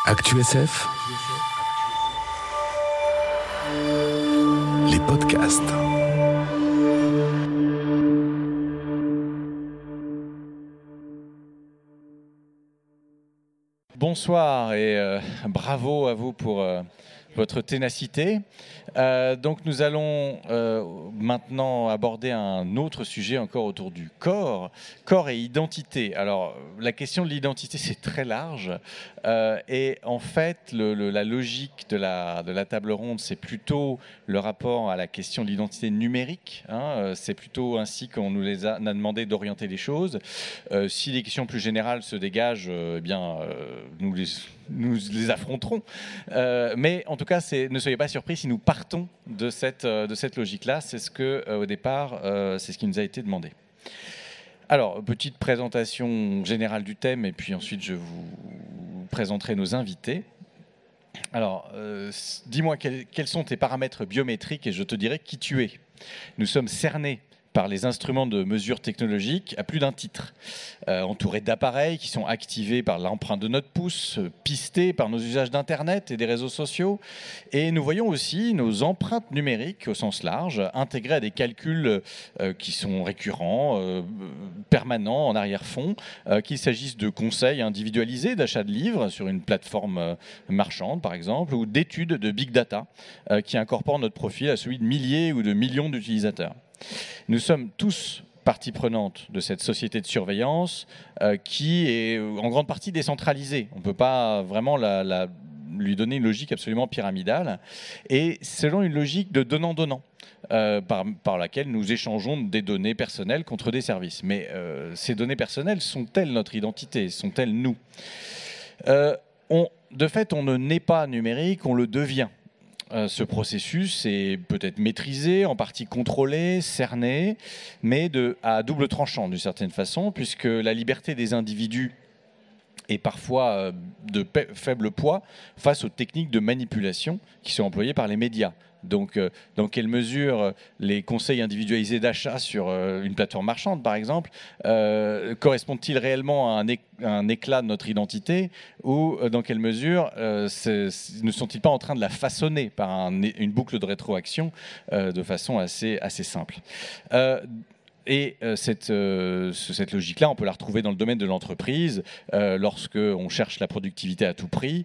ActuSF, les podcasts. Bonsoir et bravo à vous pour votre ténacité. Donc nous allons maintenant aborder un autre sujet encore autour du corps et identité. Alors la question de l'identité c'est très large et en fait la logique de la table ronde c'est plutôt le rapport à la question de l'identité numérique. C'est plutôt ainsi qu'on nous a demandé d'orienter les choses. Si des questions plus générales se dégagent, nous les affronterons. Mais en tout cas, ne soyez pas surpris si nous partons de cette logique-là. C'est ce que, au départ, c'est ce qui nous a été demandé. Alors, petite présentation générale du thème, et puis ensuite je vous présenterai nos invités. Alors, dis-moi quels sont tes paramètres biométriques et je te dirai qui tu es. Nous sommes cernés par les instruments de mesure technologique à plus d'un titre, entourés d'appareils qui sont activés par l'empreinte de notre pouce, pistés par nos usages d'Internet et des réseaux sociaux. Et nous voyons aussi nos empreintes numériques au sens large, intégrées à des calculs qui sont récurrents, permanents, en arrière-fond, qu'il s'agisse de conseils individualisés, d'achat de livres sur une plateforme marchande, par exemple, ou d'études de big data qui incorporent notre profil à celui de milliers ou de millions d'utilisateurs. Nous sommes tous partie prenante de cette société de surveillance qui est en grande partie décentralisée. On ne peut pas vraiment lui donner une logique absolument pyramidale et selon une logique de donnant-donnant par laquelle nous échangeons des données personnelles contre des services. Mais ces données personnelles sont-elles notre identité? Sont-elles nous? De fait, on ne naît pas numérique, on le devient. Ce processus est peut-être maîtrisé, en partie contrôlé, cerné, mais à double tranchant d'une certaine façon, puisque la liberté des individus est parfois de faible poids face aux techniques de manipulation qui sont employées par les médias. Donc, dans quelle mesure les conseils individualisés d'achat sur une plateforme marchande, par exemple, correspondent-ils réellement à un éclat de notre identité ou dans quelle mesure ne sont-ils pas en train de la façonner par une boucle de rétroaction de façon assez simple Et cette logique-là, on peut la retrouver dans le domaine de l'entreprise, lorsque on cherche la productivité à tout prix.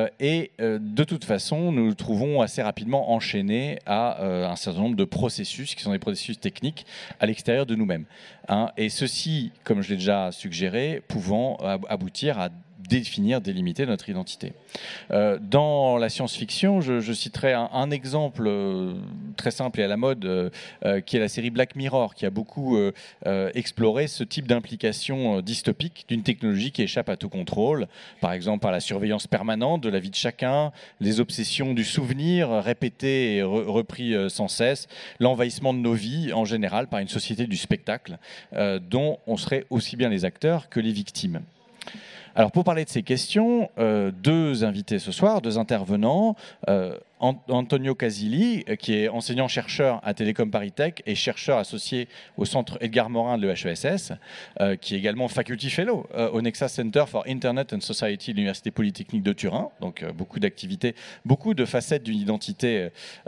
De toute façon, nous nous trouvons assez rapidement enchaînés à un certain nombre de processus, qui sont des processus techniques, à l'extérieur de nous-mêmes. Et ceci, comme je l'ai déjà suggéré, pouvant aboutir à délimiter notre identité. Dans la science-fiction, je citerai un exemple très simple et à la mode, qui est la série Black Mirror, qui a beaucoup exploré ce type d'implication dystopique d'une technologie qui échappe à tout contrôle, par exemple par la surveillance permanente de la vie de chacun, les obsessions du souvenir répétées et repris sans cesse, l'envahissement de nos vies en général par une société du spectacle, dont on serait aussi bien les acteurs que les victimes. Alors pour parler de ces questions, deux invités ce soir, deux intervenants, Antonio Casilli, qui est enseignant-chercheur à Télécom Paris Tech et chercheur associé au centre Edgar Morin de l'EHESS, qui est également Faculty Fellow au Nexa Center for Internet and Society de l'Université Polytechnique de Turin, donc beaucoup d'activités, beaucoup de facettes d'une identité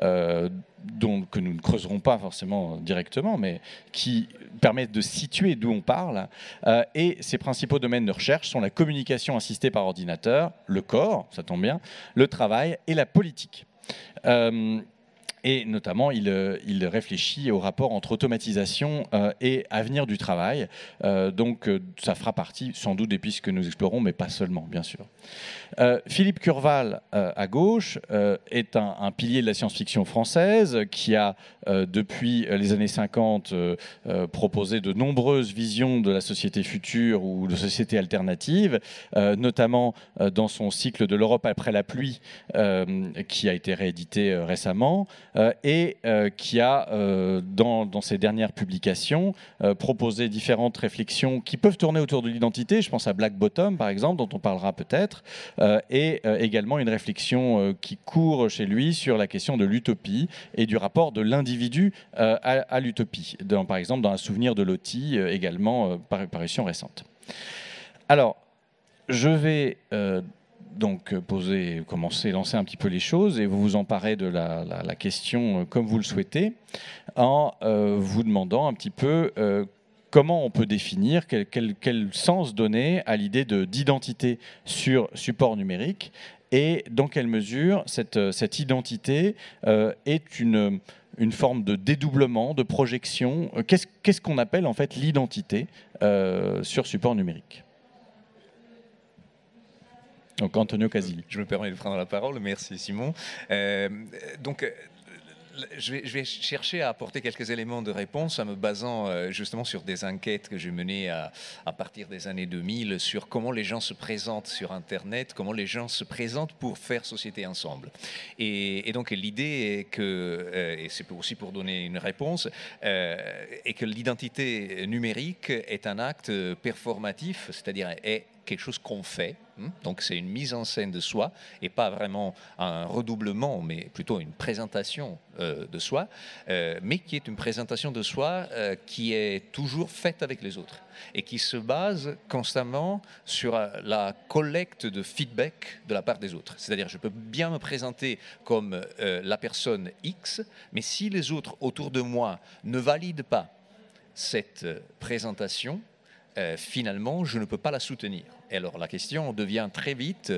que nous ne creuserons pas forcément directement, mais qui permettent de situer d'où on parle. Et ses principaux domaines de recherche sont la communication assistée par ordinateur, le corps, ça tombe bien, le travail et la politique. Et notamment, il réfléchit au rapport entre automatisation et avenir du travail. Donc, ça fera partie sans doute des pistes que nous explorons, mais pas seulement, bien sûr. Philippe Curval, à gauche, est un pilier de la science-fiction française qui a, depuis les années 50, proposé de nombreuses visions de la société future ou de société alternative, notamment dans son cycle de l'Europe après la pluie, qui a été réédité récemment, et qui a, dans ses dernières publications, proposé différentes réflexions qui peuvent tourner autour de l'identité. Je pense à Black Bottom, par exemple, dont on parlera peut-être, et également une réflexion qui court chez lui sur la question de l'utopie et du rapport de l'individu à l'utopie, par exemple dans Un souvenir de Loti, également parution récente. Alors, je vais donc lancer un petit peu les choses et vous vous emparez de la question comme vous le souhaitez en vous demandant un petit peu comment on peut définir, quel sens donner à l'idée d'identité sur support numérique et dans quelle mesure cette identité est une forme de dédoublement, de projection. Qu'est-ce qu'on appelle en fait l'identité sur support numérique? Donc Antonio Casilli. Je me permets de prendre la parole, merci Simon. Je vais chercher à apporter quelques éléments de réponse en me basant justement sur des enquêtes que j'ai menées à partir des années 2000 sur comment les gens se présentent sur Internet, comment les gens se présentent pour faire société ensemble. Et donc l'idée est que, et c'est aussi pour donner une réponse, est que l'identité numérique est un acte performatif, c'est-à-dire est quelque chose qu'on fait. Donc c'est une mise en scène de soi et pas vraiment un redoublement, mais plutôt une présentation de soi, mais qui est une présentation de soi qui est toujours faite avec les autres et qui se base constamment sur la collecte de feedback de la part des autres. C'est-à-dire je peux bien me présenter comme la personne X, mais si les autres autour de moi ne valident pas cette présentation, finalement, je ne peux pas la soutenir. Et alors, la question devient très vite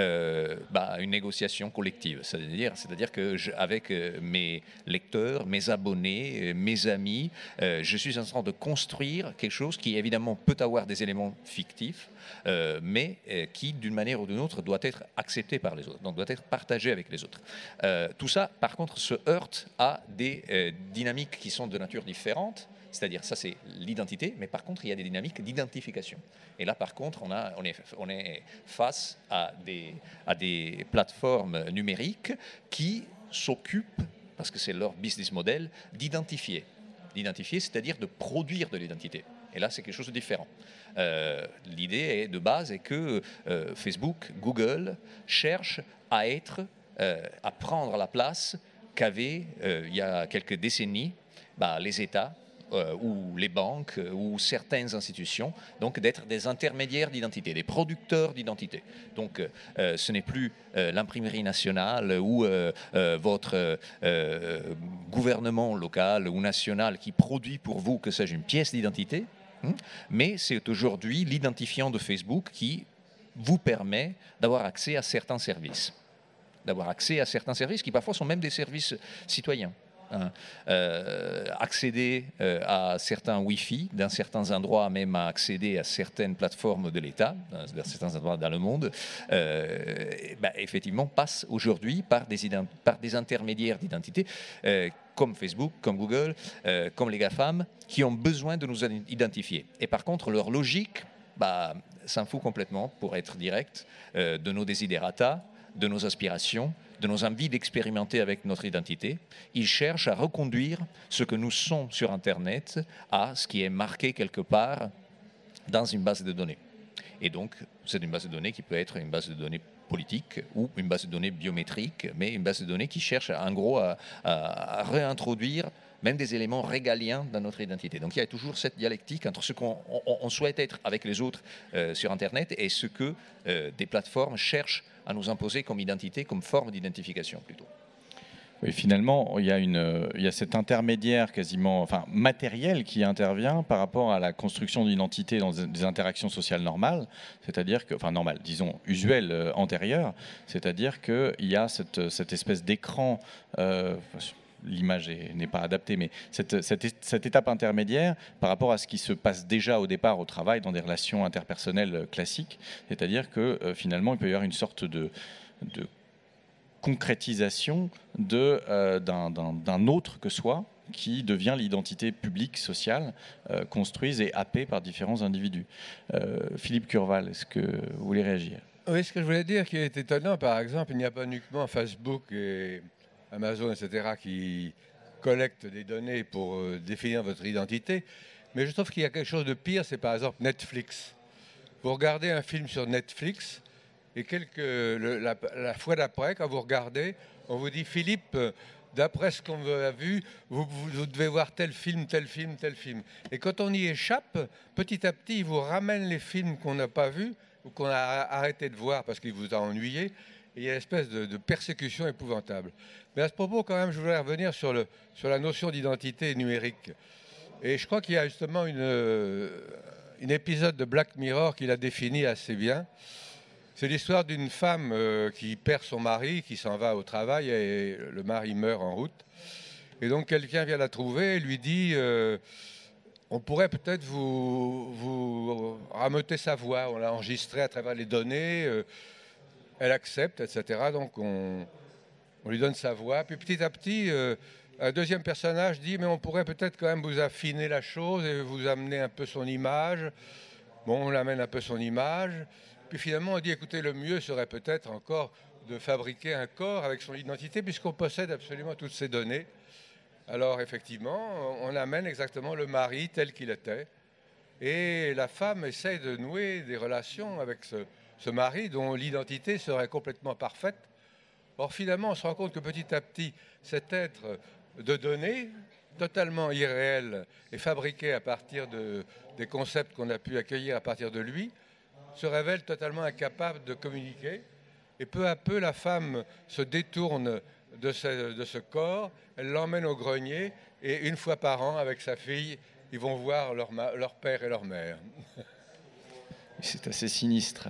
une négociation collective. C'est-à-dire que avec mes lecteurs, mes abonnés, mes amis, je suis en train de construire quelque chose qui, évidemment, peut avoir des éléments fictifs, mais qui, d'une manière ou d'une autre, doit être accepté par les autres, donc doit être partagé avec les autres. Tout ça, par contre, se heurte à des dynamiques qui sont de nature différente. C'est-à-dire, ça c'est l'identité, mais par contre, il y a des dynamiques d'identification. Et là, par contre, on est face à des plateformes numériques qui s'occupent, parce que c'est leur business model, d'identifier. D'identifier, c'est-à-dire de produire de l'identité. Et là, c'est quelque chose de différent. L'idée de base est que Facebook, Google cherchent à prendre la place qu'avaient, il y a quelques décennies, les États, ou les banques ou certaines institutions, donc d'être des intermédiaires d'identité, des producteurs d'identité. Donc ce n'est plus l'imprimerie nationale ou votre gouvernement local ou national qui produit pour vous, que sais-je, une pièce d'identité, mais c'est aujourd'hui l'identifiant de Facebook qui vous permet d'avoir accès à certains services. D'avoir accès à certains services qui parfois sont même des services citoyens. Accéder à certains Wi-Fi, dans certains endroits même à accéder à certaines plateformes de l'État, dans certains endroits dans le monde, effectivement passe aujourd'hui par des intermédiaires d'identité comme Facebook, comme Google, comme les GAFAM, qui ont besoin de nous identifier. Et par contre, leur logique s'en fout complètement, pour être direct, de nos desiderata, de nos aspirations, de nos envies d'expérimenter avec notre identité. Ils cherchent à reconduire ce que nous sommes sur Internet à ce qui est marqué quelque part dans une base de données. Et donc, c'est une base de données qui peut être une base de données politique ou une base de données biométrique, mais une base de données qui cherche en gros à réintroduire même des éléments régaliens dans notre identité. Donc il y a toujours cette dialectique entre ce qu'on souhaite être avec les autres sur Internet et ce que des plateformes cherchent à nous imposer comme identité, comme forme d'identification plutôt. Oui, finalement, il y a cet intermédiaire quasiment, matériel qui intervient par rapport à la construction d'identité dans des interactions sociales normales, c'est-à-dire que, disons usuelles, antérieures, c'est-à-dire qu'il y a cette espèce d'écran. L'image n'est pas adaptée, mais cette étape intermédiaire par rapport à ce qui se passe déjà au départ au travail dans des relations interpersonnelles classiques, c'est-à-dire que finalement il peut y avoir une sorte de concrétisation d'un autre que soi qui devient l'identité publique, sociale, construite et happée par différents individus. Philippe Curval, est-ce que vous voulez réagir? Oui, ce que je voulais dire qui est étonnant, par exemple, il n'y a pas uniquement Facebook et Amazon, etc., qui collectent des données pour définir votre identité, mais je trouve qu'il y a quelque chose de pire, c'est par exemple Netflix. Vous regardez un film sur Netflix, et la fois d'après, quand vous regardez, on vous dit « Philippe, d'après ce qu'on a vu, vous devez voir tel film, tel film, tel film ». Et quand on y échappe, petit à petit, ils vous ramènent les films qu'on n'a pas vus, ou qu'on a arrêté de voir parce qu'il vous a ennuyé. Et il y a une espèce de persécution épouvantable. Mais à ce propos, quand même, je voudrais revenir sur la notion d'identité numérique. Et je crois qu'il y a justement une épisode de Black Mirror qui l'a défini assez bien. C'est l'histoire d'une femme qui perd son mari, qui s'en va au travail et le mari meurt en route. Et donc quelqu'un vient la trouver et lui dit on pourrait peut-être vous rameuter sa voix, on l'a enregistrée à travers les données, elle accepte, etc. Donc on lui donne sa voix. Puis petit à petit, un deuxième personnage dit mais on pourrait peut-être quand même vous affiner la chose et vous amener un peu son image. Bon, on l'amène un peu son image. Puis finalement, on dit, écoutez, le mieux serait peut-être encore de fabriquer un corps avec son identité, puisqu'on possède absolument toutes ces données. Alors, effectivement, on amène exactement le mari tel qu'il était. Et la femme essaie de nouer des relations avec ce mari dont l'identité serait complètement parfaite. Or, finalement, on se rend compte que petit à petit, cet être de données, totalement irréel et fabriqué à partir des concepts qu'on a pu accueillir à partir de lui, se révèle totalement incapable de communiquer. Et peu à peu, la femme se détourne de ce corps, elle l'emmène au grenier, et une fois par an, avec sa fille, ils vont voir leur père et leur mère. C'est assez sinistre.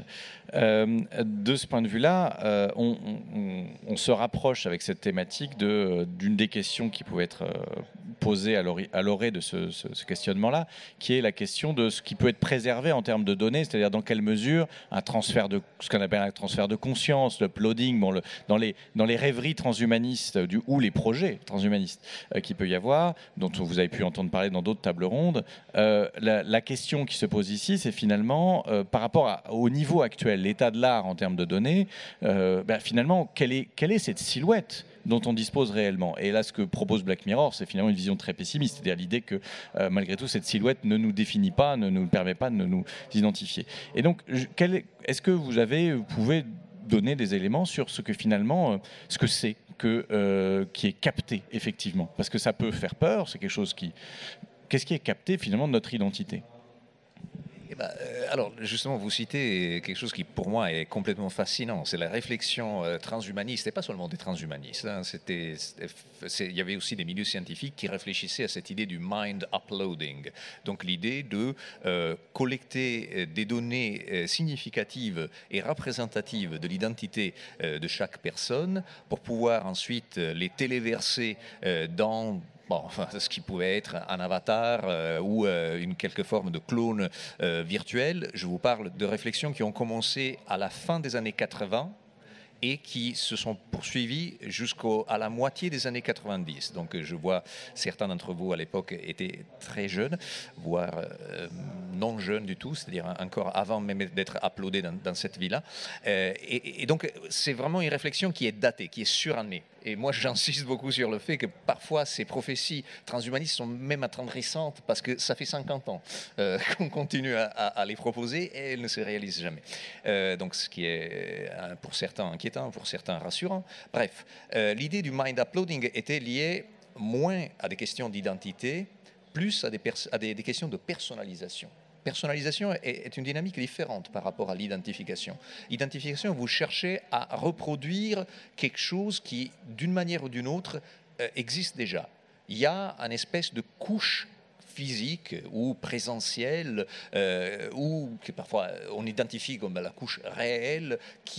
De ce point de vue-là, on se rapproche avec cette thématique d'une des questions qui pouvait être posée à l'orée de ce questionnement-là, qui est la question de ce qui peut être préservé en termes de données, c'est-à-dire dans quelle mesure un transfert ce qu'on appelle un transfert de conscience, l'uploading, dans les rêveries transhumanistes ou les projets transhumanistes qu'il peut y avoir, dont vous avez pu entendre parler dans d'autres tables rondes, la question qui se pose ici, c'est finalement par rapport au niveau actuel, l'état de l'art en termes de données, finalement, quelle est cette silhouette dont on dispose réellement? Et là, ce que propose Black Mirror, c'est finalement une vision très pessimiste, c'est-à-dire l'idée que malgré tout, cette silhouette ne nous définit pas, ne nous permet pas de nous identifier. Et donc, est-ce que vous pouvez donner des éléments sur ce que finalement, ce que c'est qui est capté effectivement? Parce que ça peut faire peur, c'est quelque chose qu'est-ce qui est capté finalement de notre identité? Alors, justement, vous citez quelque chose qui, pour moi, est complètement fascinant. C'est la réflexion transhumaniste, et pas seulement des transhumanistes. Hein. Il y avait aussi des milieux scientifiques qui réfléchissaient à cette idée du mind uploading. Donc, l'idée de collecter des données significatives et représentatives de l'identité de chaque personne pour pouvoir ensuite les téléverser dans ce qui pouvait être un avatar ou une quelque forme de clone virtuel. Je vous parle de réflexions qui ont commencé à la fin des années 80 et qui se sont poursuivis jusqu'à la moitié des années 90. Donc je vois certains d'entre vous à l'époque étaient très jeunes, voire non jeunes du tout, c'est-à-dire encore avant même d'être uploadés dans cette vie-là. Et donc c'est vraiment une réflexion qui est datée, qui est surannée. Et moi, j'insiste beaucoup sur le fait que parfois, ces prophéties transhumanistes sont même attendrissantes parce que ça fait 50 ans qu'on continue à les proposer et elles ne se réalisent jamais. Donc, ce qui est pour certains inquiétant, pour certains rassurant. Bref, l'idée du mind uploading était liée moins à des questions d'identité, plus à des questions de personnalisation. Personnalisation est une dynamique différente par rapport à l'identification. L'identification, vous cherchez à reproduire quelque chose qui, d'une manière ou d'une autre, existe déjà. Il y a une espèce de couche physique ou présentielle, ou que parfois on identifie comme la couche réelle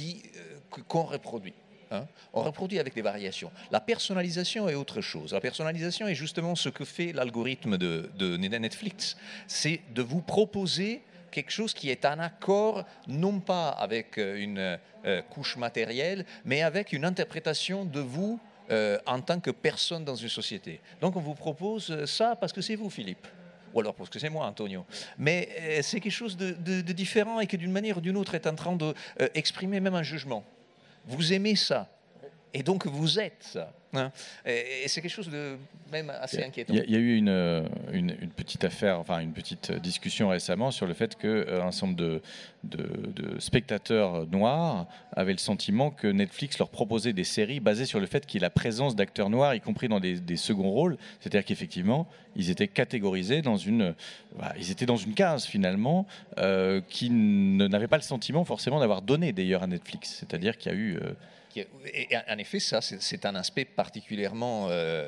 qu'on reproduit. On reproduit avec des variations. La personnalisation est autre chose. La personnalisation est justement ce que fait l'algorithme de Netflix. C'est de vous proposer quelque chose qui est en accord, non pas avec une couche matérielle, mais avec une interprétation de vous en tant que personne dans une société. Donc on vous propose ça parce que c'est vous, Philippe. Ou alors parce que c'est moi, Antonio. Mais c'est quelque chose de différent et qui, d'une manière ou d'une autre, est en train d'exprimer même un jugement. Vous aimez ça, et donc vous êtes ça. Hein. Et c'est quelque chose de même assez inquiétant. Il y a eu une petite affaire, enfin une petite discussion récemment sur le fait qu'un certain nombre de spectateurs noirs avaient le sentiment que Netflix leur proposait des séries basées sur le fait qu'il y ait la présence d'acteurs noirs, y compris dans des seconds rôles. C'est-à-dire qu'effectivement, ils étaient catégorisés ils étaient dans une case finalement qui n'avait pas le sentiment forcément d'avoir donné d'ailleurs à Netflix. C'est-à-dire qu'il y a eu Et en effet, ça, c'est un aspect particulièrement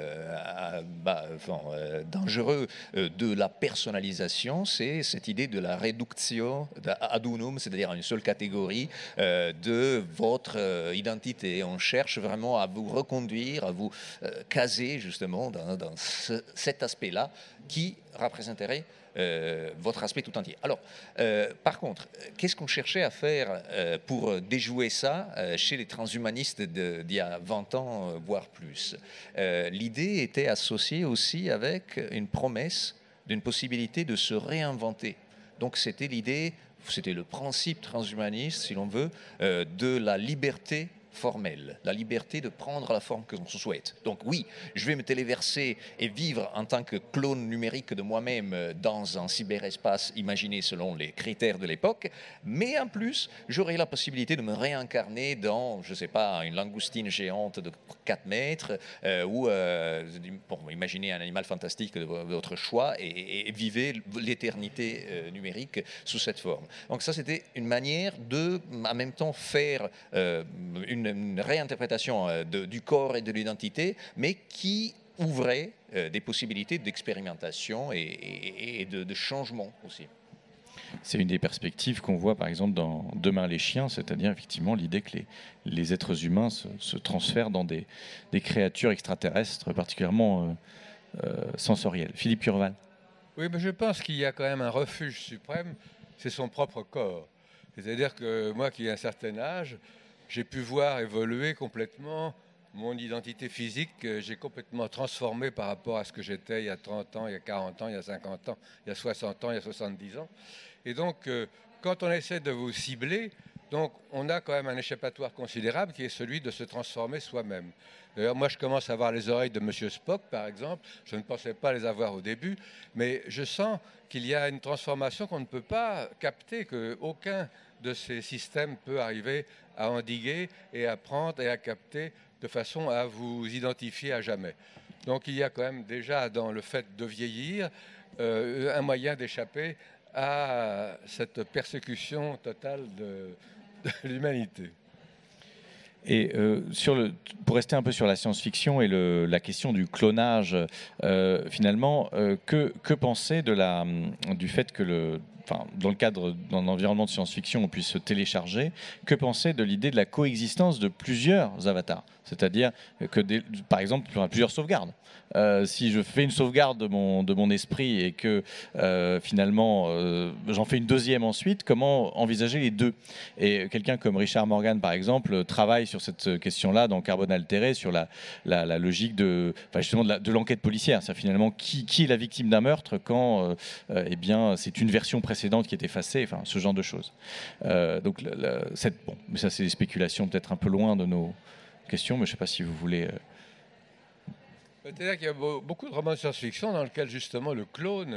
dangereux de la personnalisation. C'est cette idée de la reductio ad unum, c'est-à-dire à une seule catégorie de votre identité. On cherche vraiment à vous reconduire, à vous caser justement dans cet aspect-là qui représenterait votre aspect tout entier. Alors, par contre, qu'est-ce qu'on cherchait à faire pour déjouer ça chez les transhumanistes d'il y a 20 ans, voire plus? L'idée était associée aussi avec une promesse d'une possibilité de se réinventer. Donc c'était le principe transhumaniste, si l'on veut, de la liberté formelle, la liberté de prendre la forme que l'on souhaite. Donc oui, je vais me téléverser et vivre en tant que clone numérique de moi-même dans un cyberespace imaginé selon les critères de l'époque, mais en plus, j'aurai la possibilité de me réincarner dans, je ne sais pas, une langoustine géante de 4 mètres ou, pour imaginer un animal fantastique de votre choix et vivez l'éternité numérique sous cette forme. Donc ça, c'était une manière de, en même temps, faire une réinterprétation du corps et de l'identité, mais qui ouvrait des possibilités d'expérimentation et de changement aussi. C'est une des perspectives qu'on voit par exemple dans Demain les chiens, c'est-à-dire effectivement l'idée que les êtres humains se transfèrent dans des créatures extraterrestres particulièrement sensorielles. Philippe Urval. Oui, mais je pense qu'il y a quand même un refuge suprême, c'est son propre corps. C'est-à-dire que moi qui ai un certain âge, j'ai pu voir évoluer complètement mon identité physique, j'ai complètement transformé par rapport à ce que j'étais il y a 30 ans, il y a 40 ans, il y a 50 ans, il y a 60 ans, il y a 70 ans. Et donc, quand on essaie de vous cibler, donc on a quand même un échappatoire considérable qui est celui de se transformer soi-même. D'ailleurs, moi, je commence à avoir les oreilles de Monsieur Spock, par exemple. Je ne pensais pas les avoir au début, mais je sens qu'il y a une transformation qu'on ne peut pas capter, qu'aucun de ces systèmes peut arriver à endiguer et à prendre et à capter de façon à vous identifier à jamais. Donc il y a quand même déjà dans le fait de vieillir un moyen d'échapper à cette persécution totale de l'humanité. Et pour rester un peu sur la science-fiction et la question du clonage, finalement, que penser du fait que dans le cadre d'un environnement de science-fiction, on puisse se télécharger? Que penser de l'idée de la coexistence de plusieurs avatars? C'est-à-dire que, par exemple, plusieurs sauvegardes. Si je fais une sauvegarde de mon esprit et que finalement j'en fais une deuxième ensuite, comment envisager les deux? Et quelqu'un comme Richard Morgan, par exemple, travaille sur cette question-là dans Carbone altéré, sur la logique justement de l'enquête policière. C'est finalement qui est la victime d'un meurtre quand eh bien, c'est une version précédente qui est effacée, enfin, ce genre de choses. Donc, mais ça, c'est des spéculations peut-être un peu loin de nos questions, mais je ne sais pas si vous voulez... C'est-à-dire qu'il y a beaucoup de romans de science-fiction dans lesquels justement le clone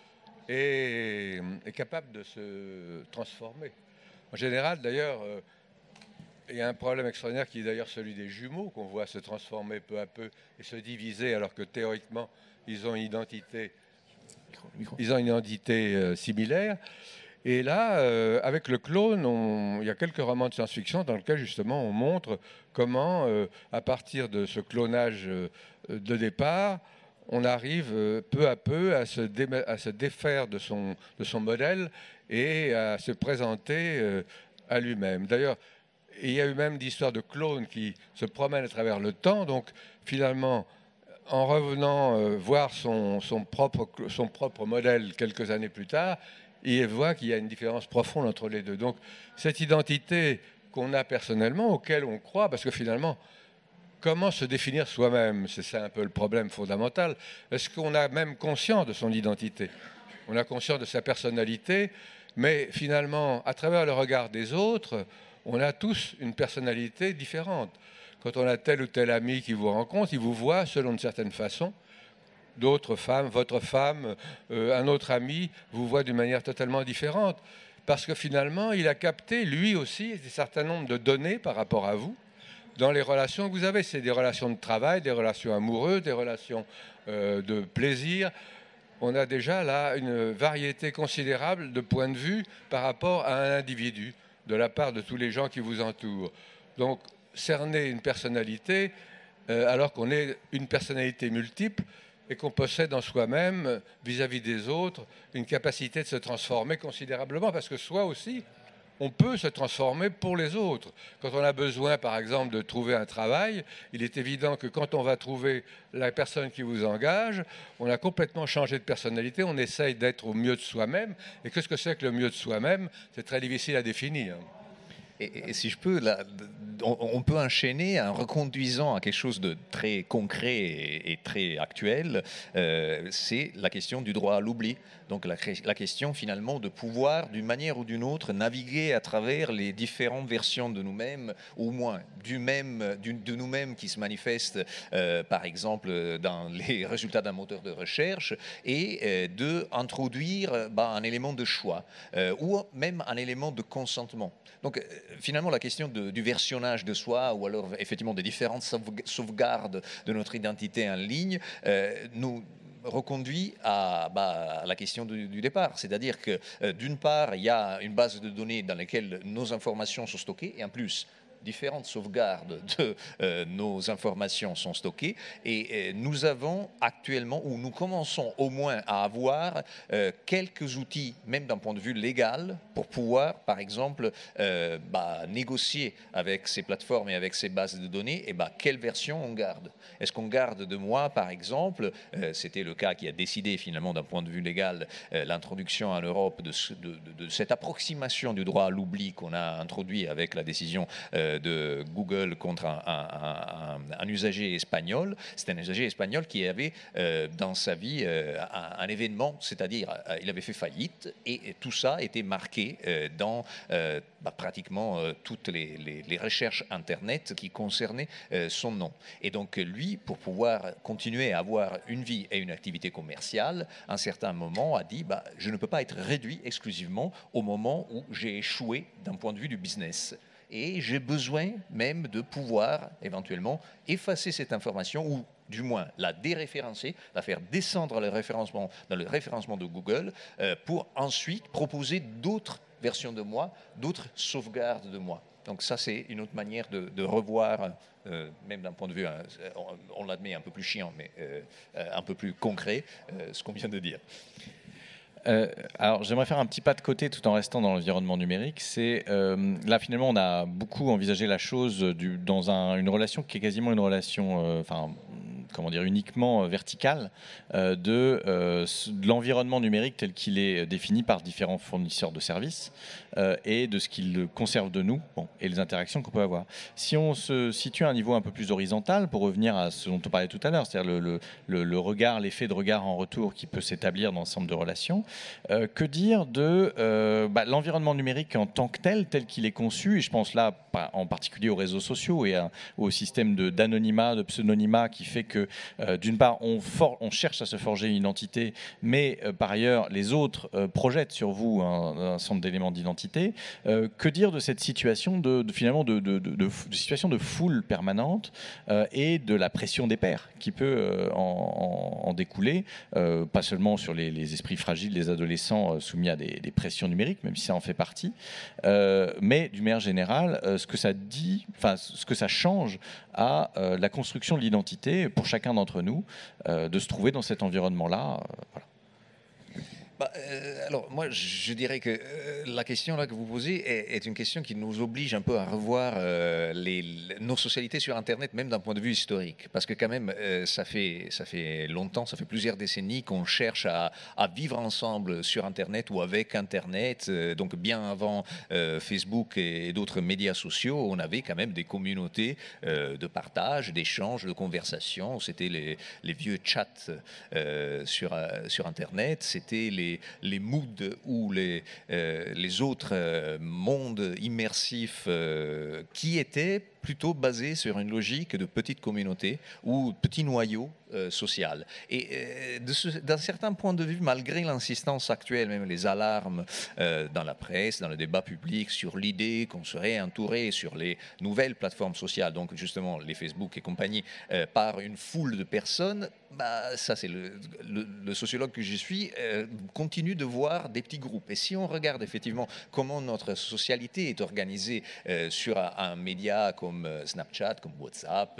est capable de se transformer. En général, d'ailleurs, il y a un problème extraordinaire qui est d'ailleurs celui des jumeaux qu'on voit se transformer peu à peu et se diviser alors que théoriquement ils ont une identité similaire. Et là, avec le clone, il y a quelques romans de science-fiction dans lesquels justement on montre comment, à partir de ce clonage de départ, on arrive peu à peu à se défaire de son modèle et à se présenter à lui-même. D'ailleurs, il y a eu même d'histoires de clones qui se promènent à travers le temps, donc finalement, en revenant voir son propre modèle quelques années plus tard, il voit qu'il y a une différence profonde entre les deux. Donc cette identité qu'on a personnellement, auquel on croit, parce que finalement, comment se définir soi-même? C'est ça un peu le problème fondamental. Est-ce qu'on a même conscience de son identité? On a conscience de sa personnalité, mais finalement, à travers le regard des autres, on a tous une personnalité différente. Quand on a tel ou tel ami qui vous rencontre, il vous voit selon une certaine façon. D'autres femmes, votre femme, un autre ami vous voit d'une manière totalement différente. Parce que finalement, il a capté, lui aussi, un certain nombre de données par rapport à vous dans les relations que vous avez. C'est des relations de travail, des relations amoureuses, des relations de plaisir. On a déjà là une variété considérable de points de vue par rapport à un individu, de la part de tous les gens qui vous entourent. Donc, cerner une personnalité, alors qu'on est une personnalité multiple, et qu'on possède en soi-même, vis-à-vis des autres, une capacité de se transformer considérablement, parce que soi aussi, on peut se transformer pour les autres. Quand on a besoin, par exemple, de trouver un travail, il est évident que quand on va trouver la personne qui vous engage, on a complètement changé de personnalité, on essaye d'être au mieux de soi-même. Et qu'est-ce que c'est que le mieux de soi-même? C'est très difficile à définir. Et si je peux, là, on peut enchaîner en reconduisant à quelque chose de très concret et très actuel, c'est la question du droit à l'oubli. Donc la question finalement de pouvoir, d'une manière ou d'une autre, naviguer à travers les différentes versions de nous-mêmes, ou au moins de nous-mêmes qui se manifestent, par exemple, dans les résultats d'un moteur de recherche, et d'introduire un élément de choix, ou même un élément de consentement. Donc finalement, la question du versionnage de soi, ou alors effectivement des différentes sauvegardes de notre identité en ligne, nous reconduit à la question du départ. C'est-à-dire que d'une part, il y a une base de données dans laquelle nos informations sont stockées, et en plus, différentes sauvegardes de nos informations sont stockées, et nous avons actuellement, ou nous commençons au moins à avoir quelques outils, même d'un point de vue légal, pour pouvoir, par exemple, négocier avec ces plateformes et avec ces bases de données, et quelle version on garde. Est-ce qu'on garde de moi, par exemple, c'était le cas qui a décidé finalement d'un point de vue légal l'introduction en Europe de cette approximation du droit à l'oubli qu'on a introduit avec la décision de Google contre un usager espagnol. C'est un usager espagnol qui avait dans sa vie un événement, c'est-à-dire il avait fait faillite, et tout ça était marqué dans pratiquement toutes les recherches Internet qui concernaient son nom. Et donc lui, pour pouvoir continuer à avoir une vie et une activité commerciale, à un certain moment a dit je ne peux pas être réduit exclusivement au moment où j'ai échoué d'un point de vue du business. Et j'ai besoin même de pouvoir éventuellement effacer cette information, ou du moins la déréférencer, la faire descendre dans le référencement de Google, pour ensuite proposer d'autres versions de moi, d'autres sauvegardes de moi. Donc ça, c'est une autre manière de revoir, même d'un point de vue, on l'admet, un peu plus chiant, mais un peu plus concret, ce qu'on vient de dire. Alors, j'aimerais faire un petit pas de côté tout en restant dans l'environnement numérique. Là, finalement, on a beaucoup envisagé la chose dans une relation qui est quasiment une relation, uniquement verticale, de l'environnement numérique tel qu'il est défini par différents fournisseurs de services, et de ce qu'ils conservent de nous, et les interactions qu'on peut avoir. Si on se situe à un niveau un peu plus horizontal, pour revenir à ce dont on parlait tout à l'heure, c'est-à-dire le regard, l'effet de regard en retour qui peut s'établir dans l'ensemble de relations, que dire de l'environnement numérique en tant que tel qu'il est conçu, et je pense là en particulier aux réseaux sociaux et au système d'anonymat, de pseudonymat, qui fait que d'une part on cherche à se forger une identité, mais par ailleurs les autres projettent sur vous un ensemble d'éléments d'identité. Que dire de cette situation finalement de situation de foule permanente, et de la pression des pairs qui peut en découler, pas seulement sur les esprits fragiles des adolescents soumis à des pressions numériques, même si ça en fait partie, mais d'une manière générale, ce que ça dit, ce que ça change à la construction de l'identité pour chacun d'entre nous, de se trouver dans cet environnement-là. Voilà. Alors, moi, je dirais que la question là que vous posez est une question qui nous oblige un peu à revoir nos socialités sur Internet, même d'un point de vue historique. Parce que quand même, ça fait longtemps, ça fait plusieurs décennies qu'on cherche à vivre ensemble sur Internet ou avec Internet. Donc, bien avant Facebook et d'autres médias sociaux, on avait quand même des communautés de partage, d'échange, de conversation. C'était les vieux chats sur Internet, c'était les moods ou les autres mondes immersifs qui étaient plutôt basés sur une logique de petite communauté ou petit noyau social. Et d'un certain point de vue, malgré l'insistance actuelle, même les alarmes dans la presse, dans le débat public, sur l'idée qu'on serait entouré sur les nouvelles plateformes sociales, donc justement les Facebook et compagnie, par une foule de personnes, ça c'est le sociologue que je suis, continue de voir des petits groupes. Et si on regarde effectivement comment notre socialité est organisée sur un média comme Snapchat, comme WhatsApp,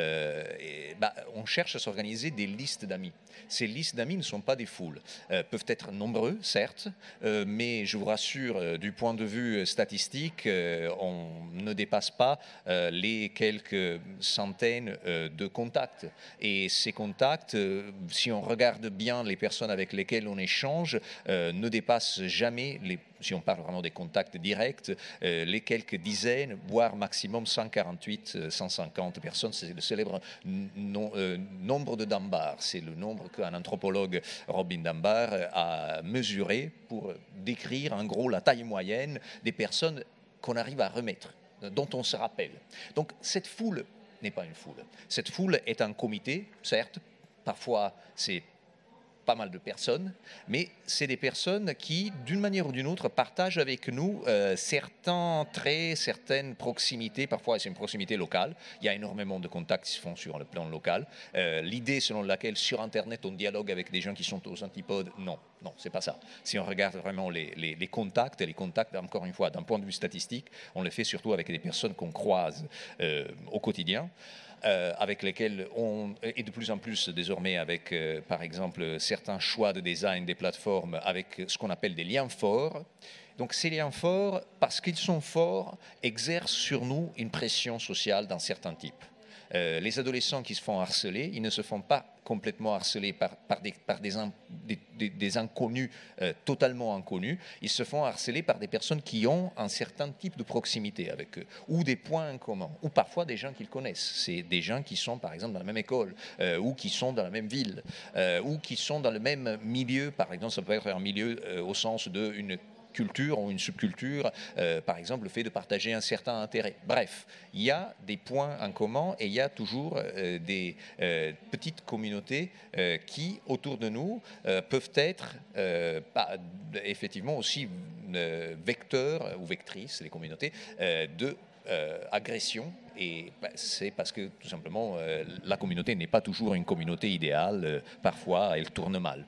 on cherche à s'organiser des listes d'amis. Ces listes d'amis ne sont pas des foules, peuvent être nombreux, certes, mais je vous rassure, du point de vue statistique, on ne dépasse pas les quelques centaines de contacts. Et ces contacts, si on regarde bien les personnes avec lesquelles on échange, ne dépassent jamais, si on parle vraiment des contacts directs, les quelques dizaines, voire maximum 148, 150 personnes. C'est le célèbre nombre de Dunbar. C'est le nombre qu'un anthropologue, Robin Dunbar, a mesuré pour décrire en gros la taille moyenne des personnes qu'on arrive à remettre, dont on se rappelle. Donc cette foule n'est pas une foule. Cette foule est un comité, certes, parfois c'est pas mal de personnes, mais c'est des personnes qui, d'une manière ou d'une autre, partagent avec nous certains traits, certaines proximités. Parfois, c'est une proximité locale. Il y a énormément de contacts qui se font sur le plan local. L'idée selon laquelle, sur Internet, on dialogue avec des gens qui sont aux antipodes, non, c'est pas ça. Si on regarde vraiment les contacts, encore une fois, d'un point de vue statistique, on le fait surtout avec des personnes qu'on croise au quotidien. Avec lesquels et de plus en plus désormais avec, par exemple, certains choix de design des plateformes avec ce qu'on appelle des liens forts. Donc ces liens forts, parce qu'ils sont forts, exercent sur nous une pression sociale d'un certain type. Les adolescents qui se font harceler, ils ne se font pas complètement harcelés par des inconnus totalement inconnus, ils se font harceler par des personnes qui ont un certain type de proximité avec eux, ou des points en commun, ou parfois des gens qu'ils connaissent. C'est des gens qui sont par exemple dans la même école, ou qui sont dans la même ville, ou qui sont dans le même milieu, par exemple ça peut être un milieu au sens d'une culture ou une subculture, par exemple le fait de partager un certain intérêt. Bref, il y a des points en commun et il y a toujours des petites communautés qui, autour de nous, peuvent être effectivement aussi vecteurs ou vectrices, les communautés, de agression. Et c'est parce que tout simplement la communauté n'est pas toujours une communauté idéale, parfois elle tourne mal.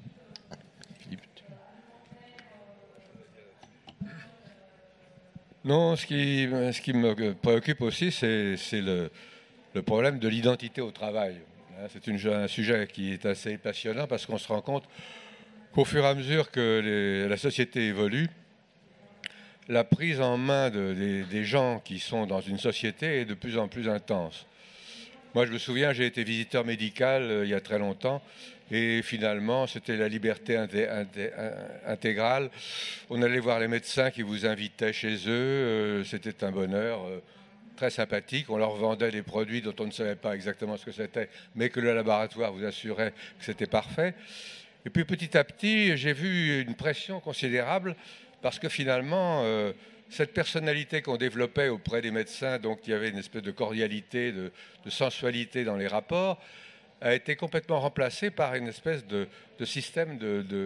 Non, ce qui me préoccupe aussi, c'est le problème de l'identité au travail. C'est un sujet qui est assez passionnant parce qu'on se rend compte qu'au fur et à mesure que la société évolue, la prise en main des gens qui sont dans une société est de plus en plus intense. Moi, je me souviens, j'ai été visiteur médical il y a très longtemps. Et finalement, c'était la liberté intégrale. On allait voir les médecins qui vous invitaient chez eux. C'était un bonheur très sympathique. On leur vendait des produits dont on ne savait pas exactement ce que c'était, mais que le laboratoire vous assurait que c'était parfait. Et puis petit à petit, j'ai vu une pression considérable parce que finalement, cette personnalité qu'on développait auprès des médecins, donc il y avait une espèce de cordialité, de sensualité dans les rapports, a été complètement remplacé par une espèce de système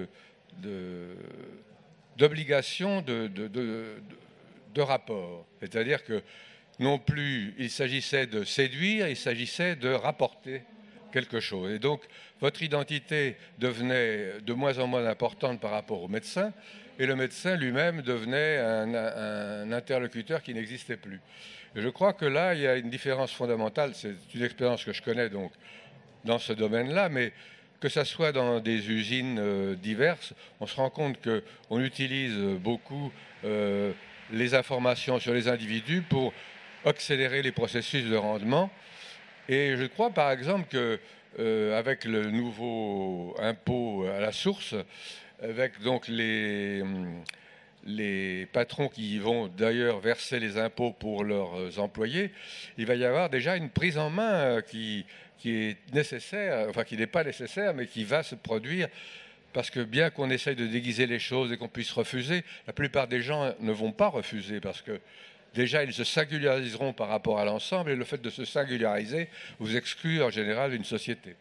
d'obligation de rapport. C'est-à-dire que non plus il s'agissait de séduire, il s'agissait de rapporter quelque chose. Et donc votre identité devenait de moins en moins importante par rapport au médecin, et le médecin lui-même devenait un interlocuteur qui n'existait plus. Et je crois que là, il y a une différence fondamentale. C'est une expérience que je connais donc dans ce domaine-là, mais que ça soit dans des usines diverses, on se rend compte qu'on utilise beaucoup les informations sur les individus pour accélérer les processus de rendement. Et je crois par exemple que avec le nouveau impôt à la source, avec donc les patrons qui vont d'ailleurs verser les impôts pour leurs employés, il va y avoir déjà une prise en main qui est nécessaire, enfin qui n'est pas nécessaire, mais qui va se produire Parce que bien qu'on essaye de déguiser les choses et qu'on puisse refuser, la plupart des gens ne vont pas refuser parce que déjà ils se singulariseront par rapport à l'ensemble et le fait de se singulariser vous exclut en général une société.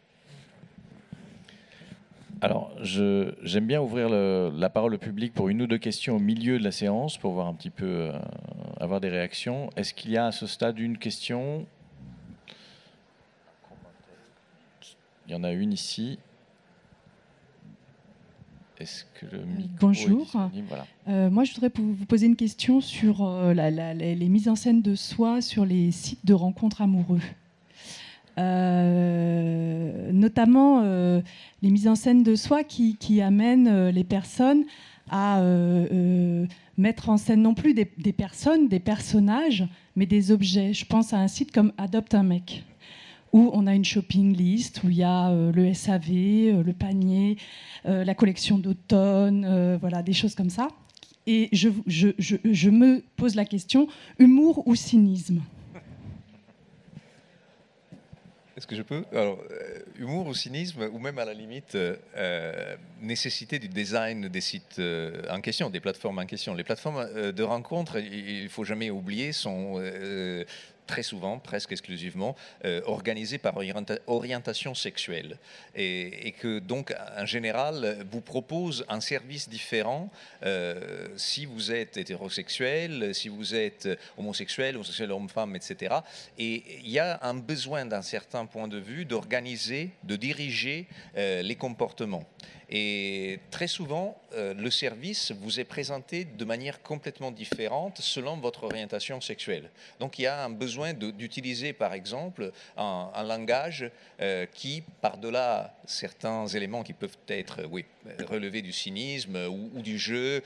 Alors, j'aime bien ouvrir la parole au public pour une ou deux questions au milieu de la séance pour voir un petit peu, avoir des réactions. Est-ce qu'il y a à ce stade une question ? Il y en a une ici. Est-ce que le micro Bonjour. est disponible ? Voilà. Moi, je voudrais vous poser une question sur les mises en scène de soi sur les sites de rencontres amoureux. Notamment les mises en scène de soi qui amènent les personnes à mettre en scène non plus des personnes, des personnages, mais des objets. Je pense à un site comme Adopte un mec, où on a une shopping list, où il y a le SAV, le panier, la collection d'automne, voilà, des choses comme ça. Et je me pose la question, humour ou cynisme ? Est-ce que je peux ? Alors, humour ou cynisme, ou même à la limite, nécessité du design des sites en question, des plateformes en question. Les plateformes de rencontres, il ne faut jamais oublier, sont très souvent, presque exclusivement, organisées par orientation sexuelle. Et que donc, en général, vous propose un service différent si vous êtes hétérosexuel, si vous êtes homosexuel homme-femme, etc. Et il y a un besoin d'un certain point de vue d'organiser, de diriger les comportements. Et très souvent, le service vous est présenté de manière complètement différente selon votre orientation sexuelle. Donc il y a un besoin d'utiliser, par exemple, un langage qui, par-delà certains éléments qui peuvent être relevés du cynisme ou du jeu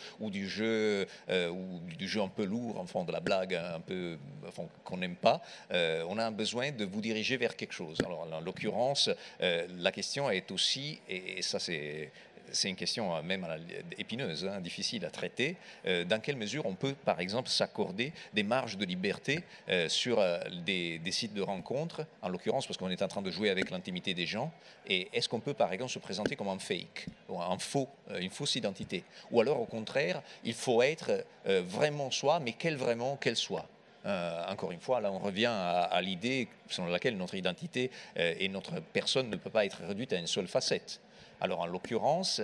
un peu lourd, enfin de la blague un peu qu'on n'aime pas, on a un besoin de vous diriger vers quelque chose. Alors en l'occurrence, la question est aussi, et ça c'est une question même épineuse, difficile à traiter. Dans quelle mesure on peut, par exemple, s'accorder des marges de liberté sur des sites de rencontres, en l'occurrence parce qu'on est en train de jouer avec l'intimité des gens, et est-ce qu'on peut, par exemple, se présenter comme un fake, une fausse identité, ou alors au contraire, il faut être vraiment soi, mais quel soi. Encore une fois, là on revient à l'idée selon laquelle notre identité et notre personne ne peut pas être réduite à une seule facette. Alors en l'occurrence,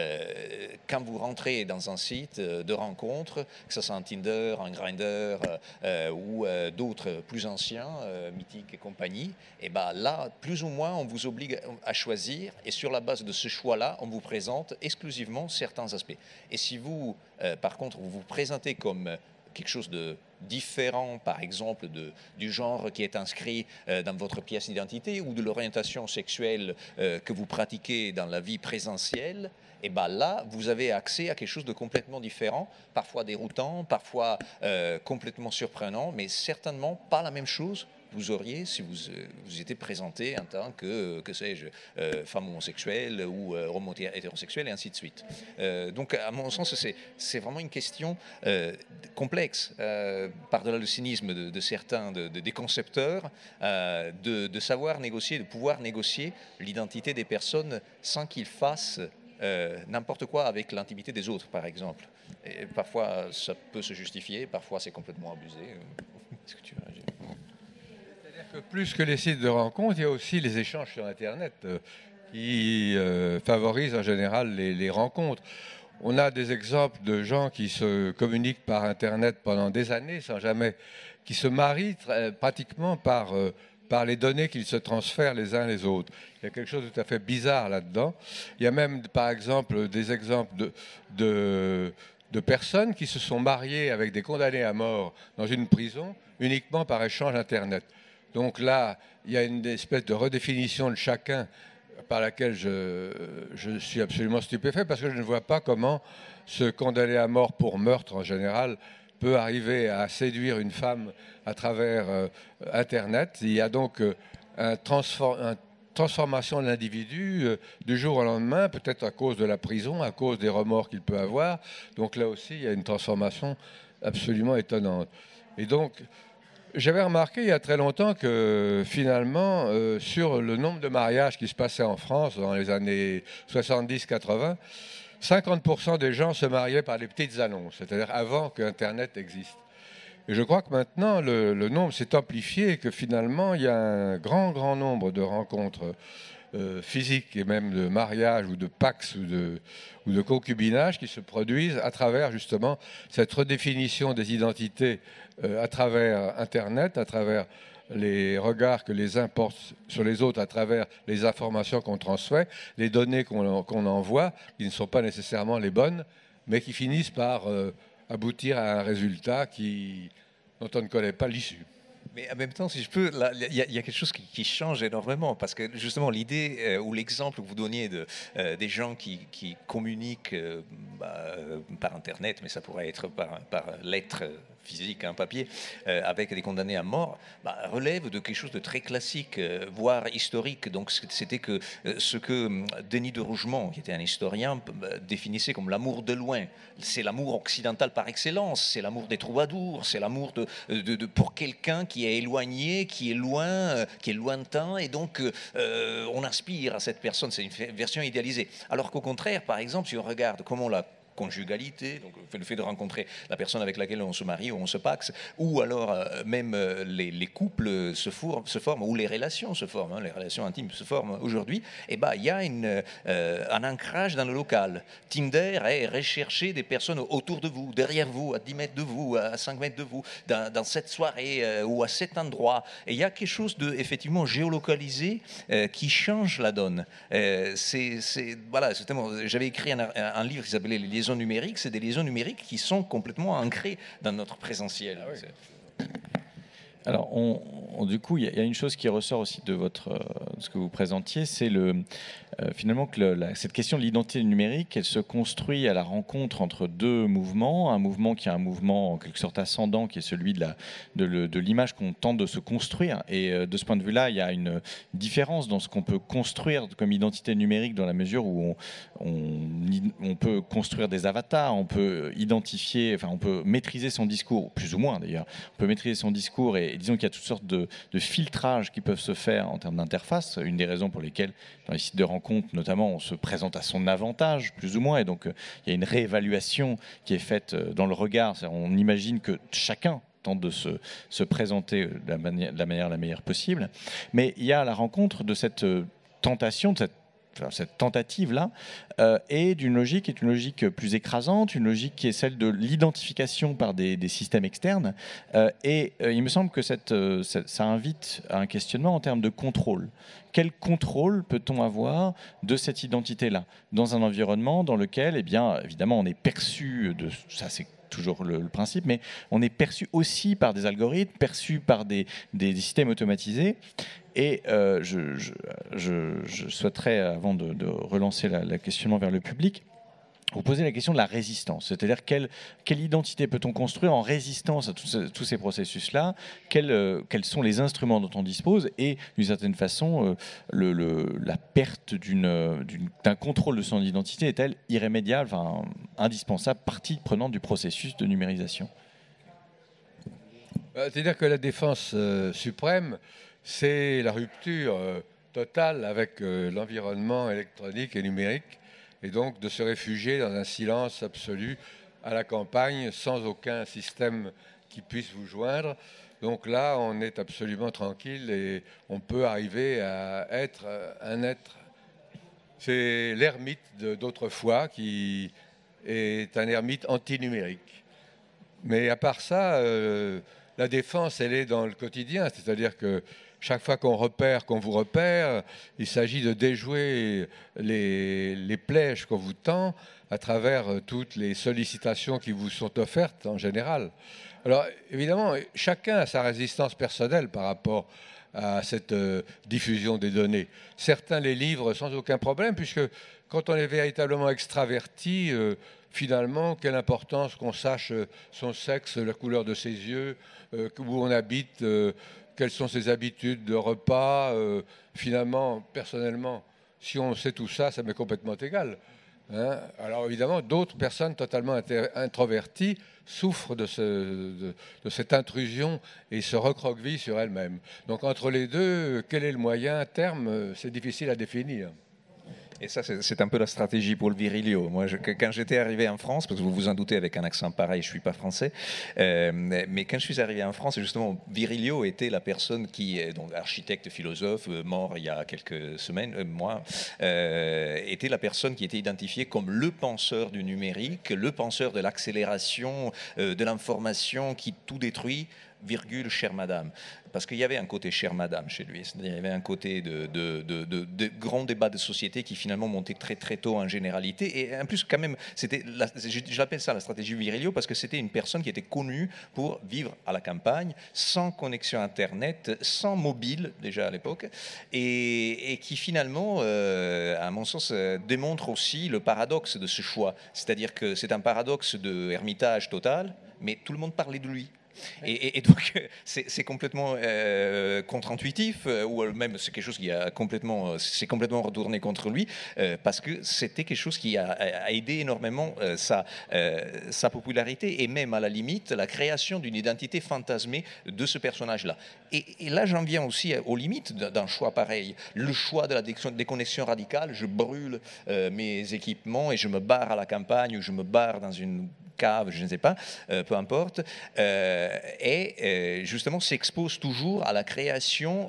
quand vous rentrez dans un site de rencontre, que ce soit un Tinder, un Grindr ou d'autres plus anciens, Mythique et compagnie, et ben là, plus ou moins, on vous obligue à choisir, et sur la base de ce choix-là, on vous présente exclusivement certains aspects. Et si vous, par contre, vous vous présentez comme quelque chose de différent, par exemple, du genre qui est inscrit dans votre pièce d'identité ou de l'orientation sexuelle que vous pratiquez dans la vie présentielle, et bien là, vous avez accès à quelque chose de complètement différent, parfois déroutant, parfois complètement surprenant, mais certainement pas la même chose vous auriez si vous étiez présenté en tant que sais-je, femme homosexuelle ou homme hétérosexuel et ainsi de suite. Donc, à mon sens, c'est vraiment une question complexe, par-delà le cynisme de certains, des concepteurs, de savoir négocier, de pouvoir négocier l'identité des personnes sans qu'ils fassent n'importe quoi avec l'intimité des autres, par exemple. Et parfois, ça peut se justifier, parfois c'est complètement abusé. Est-ce que tu veux réagir ? Que plus que les sites de rencontres, il y a aussi les échanges sur Internet qui favorisent en général les rencontres. On a des exemples de gens qui se communiquent par Internet pendant des années sans jamais, qui se marient pratiquement par les données qu'ils se transfèrent les uns les autres. Il y a quelque chose de tout à fait bizarre là-dedans. Il y a même, par exemple, des exemples de personnes qui se sont mariées avec des condamnés à mort dans une prison uniquement par échange Internet. Donc là, il y a une espèce de redéfinition de chacun par laquelle je suis absolument stupéfait parce que je ne vois pas comment ce condamné à mort pour meurtre en général peut arriver à séduire une femme à travers Internet. Il y a donc une transformation de l'individu du jour au lendemain, peut-être à cause de la prison, à cause des remords qu'il peut avoir. Donc là aussi, il y a une transformation absolument étonnante. Et donc, J'avais remarqué il y a très longtemps que finalement, sur le nombre de mariages qui se passaient en France dans les années 70-80, 50% des gens se mariaient par des petites annonces, c'est-à-dire avant qu'Internet existe. Et je crois que maintenant, le nombre s'est amplifié et que finalement, il y a un grand nombre de rencontres physiques et même de mariage ou de pax ou de concubinage qui se produisent à travers justement cette redéfinition des identités à travers Internet, à travers les regards que les uns portent sur les autres à travers les informations qu'on transmet, les données qu'on envoie, qui ne sont pas nécessairement les bonnes, mais qui finissent par aboutir à un résultat dont on ne connaît pas l'issue. Mais en même temps, si je peux, il y a quelque chose qui change énormément, parce que justement l'idée ou l'exemple que vous donniez des gens qui communiquent par Internet, mais ça pourrait être par lettre physique, un papier, avec des condamnés à mort, relève de quelque chose de très classique, voire historique. Donc c'était que ce que Denis de Rougemont, qui était un historien, définissait comme l'amour de loin. C'est l'amour occidental par excellence, c'est l'amour des troubadours, c'est l'amour pour quelqu'un qui est éloigné, qui est loin, qui est lointain, et donc on aspire à cette personne. C'est une version idéalisée. Alors qu'au contraire, par exemple, si on regarde comment la conjugalité, donc le fait de rencontrer la personne avec laquelle on se marie ou on se paxe, ou alors même les couples se forment, ou les relations se forment, les relations intimes se forment aujourd'hui, et il y a un ancrage dans le local. Tinder est rechercher des personnes autour de vous, derrière vous, à 10 mètres de vous, à 5 mètres de vous, dans cette soirée ou à cet endroit. Et il y a quelque chose de effectivement géolocalisé qui change la donne. Voilà, j'avais écrit un livre qui s'appelait Les liaisons numériques. C'est des liaisons numériques qui sont complètement ancrées dans notre présentiel. Ah oui. Alors, du coup, il y a une chose qui ressort aussi de ce que vous présentiez, c'est finalement que cette question de l'identité numérique, elle se construit à la rencontre entre deux mouvements. Un mouvement qui est un mouvement en quelque sorte ascendant, qui est celui de l'image qu'on tente de se construire. Et de ce point de vue-là, il y a une différence dans ce qu'on peut construire comme identité numérique, dans la mesure où on peut construire des avatars, on peut identifier, on peut maîtriser son discours, plus ou moins d'ailleurs. On peut maîtriser son discours et disons qu'il y a toutes sortes de filtrages qui peuvent se faire en termes d'interface. Une des raisons pour lesquelles, dans les sites de rencontres, notamment, on se présente à son avantage, plus ou moins, et donc il y a une réévaluation qui est faite dans le regard. On imagine que chacun tente de se présenter de la manière la meilleure possible. Mais il y a la rencontre de cette tentation, de cette tentative-là, et d'une logique qui est une logique plus écrasante, une logique qui est celle de l'identification par des systèmes externes. Et il me semble que ça invite à un questionnement en termes de contrôle. Quel contrôle peut-on avoir de cette identité-là dans un environnement dans lequel, évidemment, on est perçu ça c'est toujours le principe, mais on est perçu aussi par des algorithmes, perçu par des systèmes automatisés. Et je souhaiterais, avant de relancer la questionnement vers le public, vous poser la question de la résistance. C'est-à-dire quelle identité peut-on construire en résistance à tous ces processus-là, quels sont les instruments dont on dispose, et d'une certaine façon, la perte d'un contrôle de son identité est-elle irrémédiable, indispensable, partie prenante du processus de numérisation? C'est-à-dire que la défense suprême, c'est la rupture totale avec l'environnement électronique et numérique, et donc de se réfugier dans un silence absolu à la campagne, sans aucun système qui puisse vous joindre. Donc là, on est absolument tranquille et on peut arriver à être un être. C'est l'ermite d'autrefois qui est un ermite antinumérique. Mais à part ça, la défense, elle est dans le quotidien, c'est-à-dire que chaque fois qu'on vous repère, il s'agit de déjouer les plèges qu'on vous tend à travers toutes les sollicitations qui vous sont offertes en général. Alors évidemment, chacun a sa résistance personnelle par rapport à cette diffusion des données. Certains les livrent sans aucun problème, puisque quand on est véritablement extraverti, finalement, quelle importance qu'on sache son sexe, la couleur de ses yeux, où on habite, quelles sont ses habitudes de repas. Finalement, personnellement, si on sait tout ça, ça m'est complètement égal. Hein. Alors évidemment, d'autres personnes totalement introverties souffrent de cette intrusion et se recroquevillent sur elles-mêmes. Donc entre les deux, quel est le moyen à terme? C'est difficile à définir. Et ça, c'est un peu la stratégie pour le Virilio. Moi, quand j'étais arrivé en France, parce que vous vous en doutez, avec un accent pareil, je ne suis pas français, mais quand je suis arrivé en France, justement, Virilio était la personne qui, donc architecte, philosophe, mort il y a quelques semaines, mois, était la personne qui était identifiée comme le penseur du numérique, le penseur de l'accélération, de l'information qui tout détruit, virgule, chère madame. Parce qu'il y avait un côté chère madame chez lui, c'est-à-dire il y avait un côté de grands débats de société qui finalement montaient très très tôt en généralité. Et en plus, quand même, je l'appelle ça la stratégie Virilio, parce que c'était une personne qui était connue pour vivre à la campagne, sans connexion Internet, sans mobile déjà à l'époque, et qui finalement, à mon sens, démontre aussi le paradoxe de ce choix. C'est-à-dire que c'est un paradoxe de ermitage total, mais tout le monde parlait de lui. Et donc, c'est complètement contre-intuitif, ou même c'est quelque chose qui s'est complètement retourné contre lui, parce que c'était quelque chose qui a aidé énormément sa popularité, et même à la limite la création d'une identité fantasmée de ce personnage-là. Et là, j'en viens aussi aux limites d'un choix pareil. Le choix de la déconnexion radicale, je brûle mes équipements et je me barre à la campagne, ou je me barre dans une cave, je ne sais pas, peu importe, et justement s'expose toujours à la création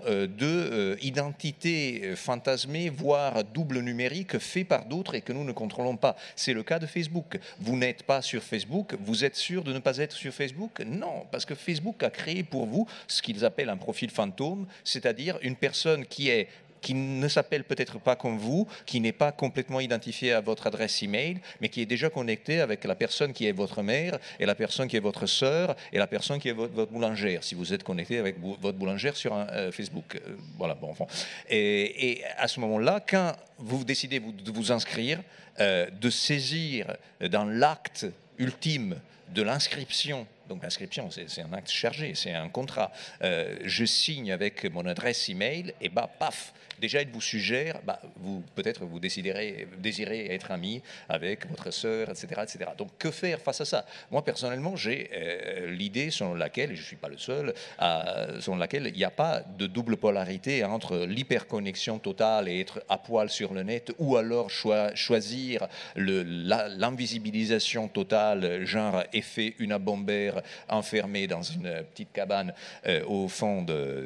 d'identités fantasmées, voire double numérique, fait par d'autres et que nous ne contrôlons pas. C'est le cas de Facebook. Vous n'êtes pas sur Facebook, vous êtes sûr de ne pas être sur Facebook? Non, parce que Facebook a créé pour vous ce qu'ils appellent un profil fantôme, c'est-à-dire une personne qui ne s'appelle peut-être pas comme vous, qui n'est pas complètement identifié à votre adresse email, mais qui est déjà connecté avec la personne qui est votre mère, et la personne qui est votre sœur, et la personne qui est votre boulangère, si vous êtes connecté avec votre boulangère sur un Facebook. Voilà, bon, enfin. Et à ce moment-là, quand vous décidez de vous inscrire, de saisir dans l'acte ultime de l'inscription. Donc l'inscription, c'est un acte chargé, c'est un contrat. Je signe avec mon adresse email, et paf, déjà il vous suggère, peut-être vous désirez être ami avec votre sœur, etc., etc. Donc que faire face à ça? Moi personnellement, j'ai l'idée selon laquelle, et je ne suis pas le seul, selon laquelle il n'y a pas de double polarité entre l'hyperconnexion totale et être à poil sur le net, ou alors choisir l'invisibilisation totale, genre effet une bombaire enfermé dans une petite cabane au fond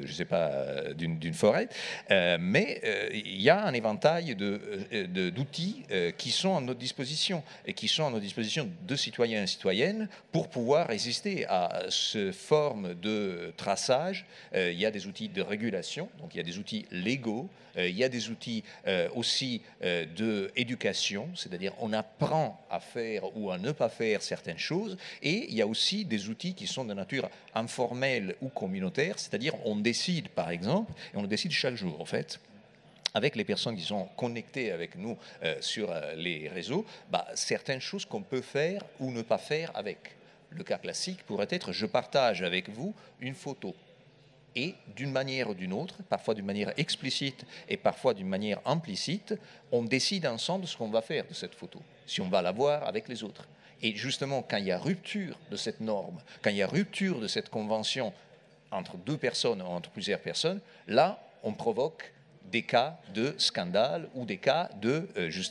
d'une forêt. Mais il y a un éventail d'outils qui sont à notre disposition, et qui sont à notre disposition de citoyens et citoyennes pour pouvoir résister à ce forme de traçage. Il y a des outils de régulation, donc il y a des outils légaux, il y a des outils aussi d'éducation, c'est-à-dire on apprend à faire ou à ne pas faire certaines choses, et il y a aussi des outils qui sont de nature informelle ou communautaire, c'est-à-dire on décide par exemple, et on le décide chaque jour en fait, avec les personnes qui sont connectées avec nous sur les réseaux, certaines choses qu'on peut faire ou ne pas faire avec. Le cas classique pourrait être, je partage avec vous une photo. Et d'une manière ou d'une autre, parfois d'une manière explicite et parfois d'une manière implicite, on décide ensemble ce qu'on va faire de cette photo, si on va la voir avec les autres. Et justement, quand il y a rupture de cette norme, quand il y a rupture de cette convention entre deux personnes ou entre plusieurs personnes, là, on provoque des cas de scandale ou des cas de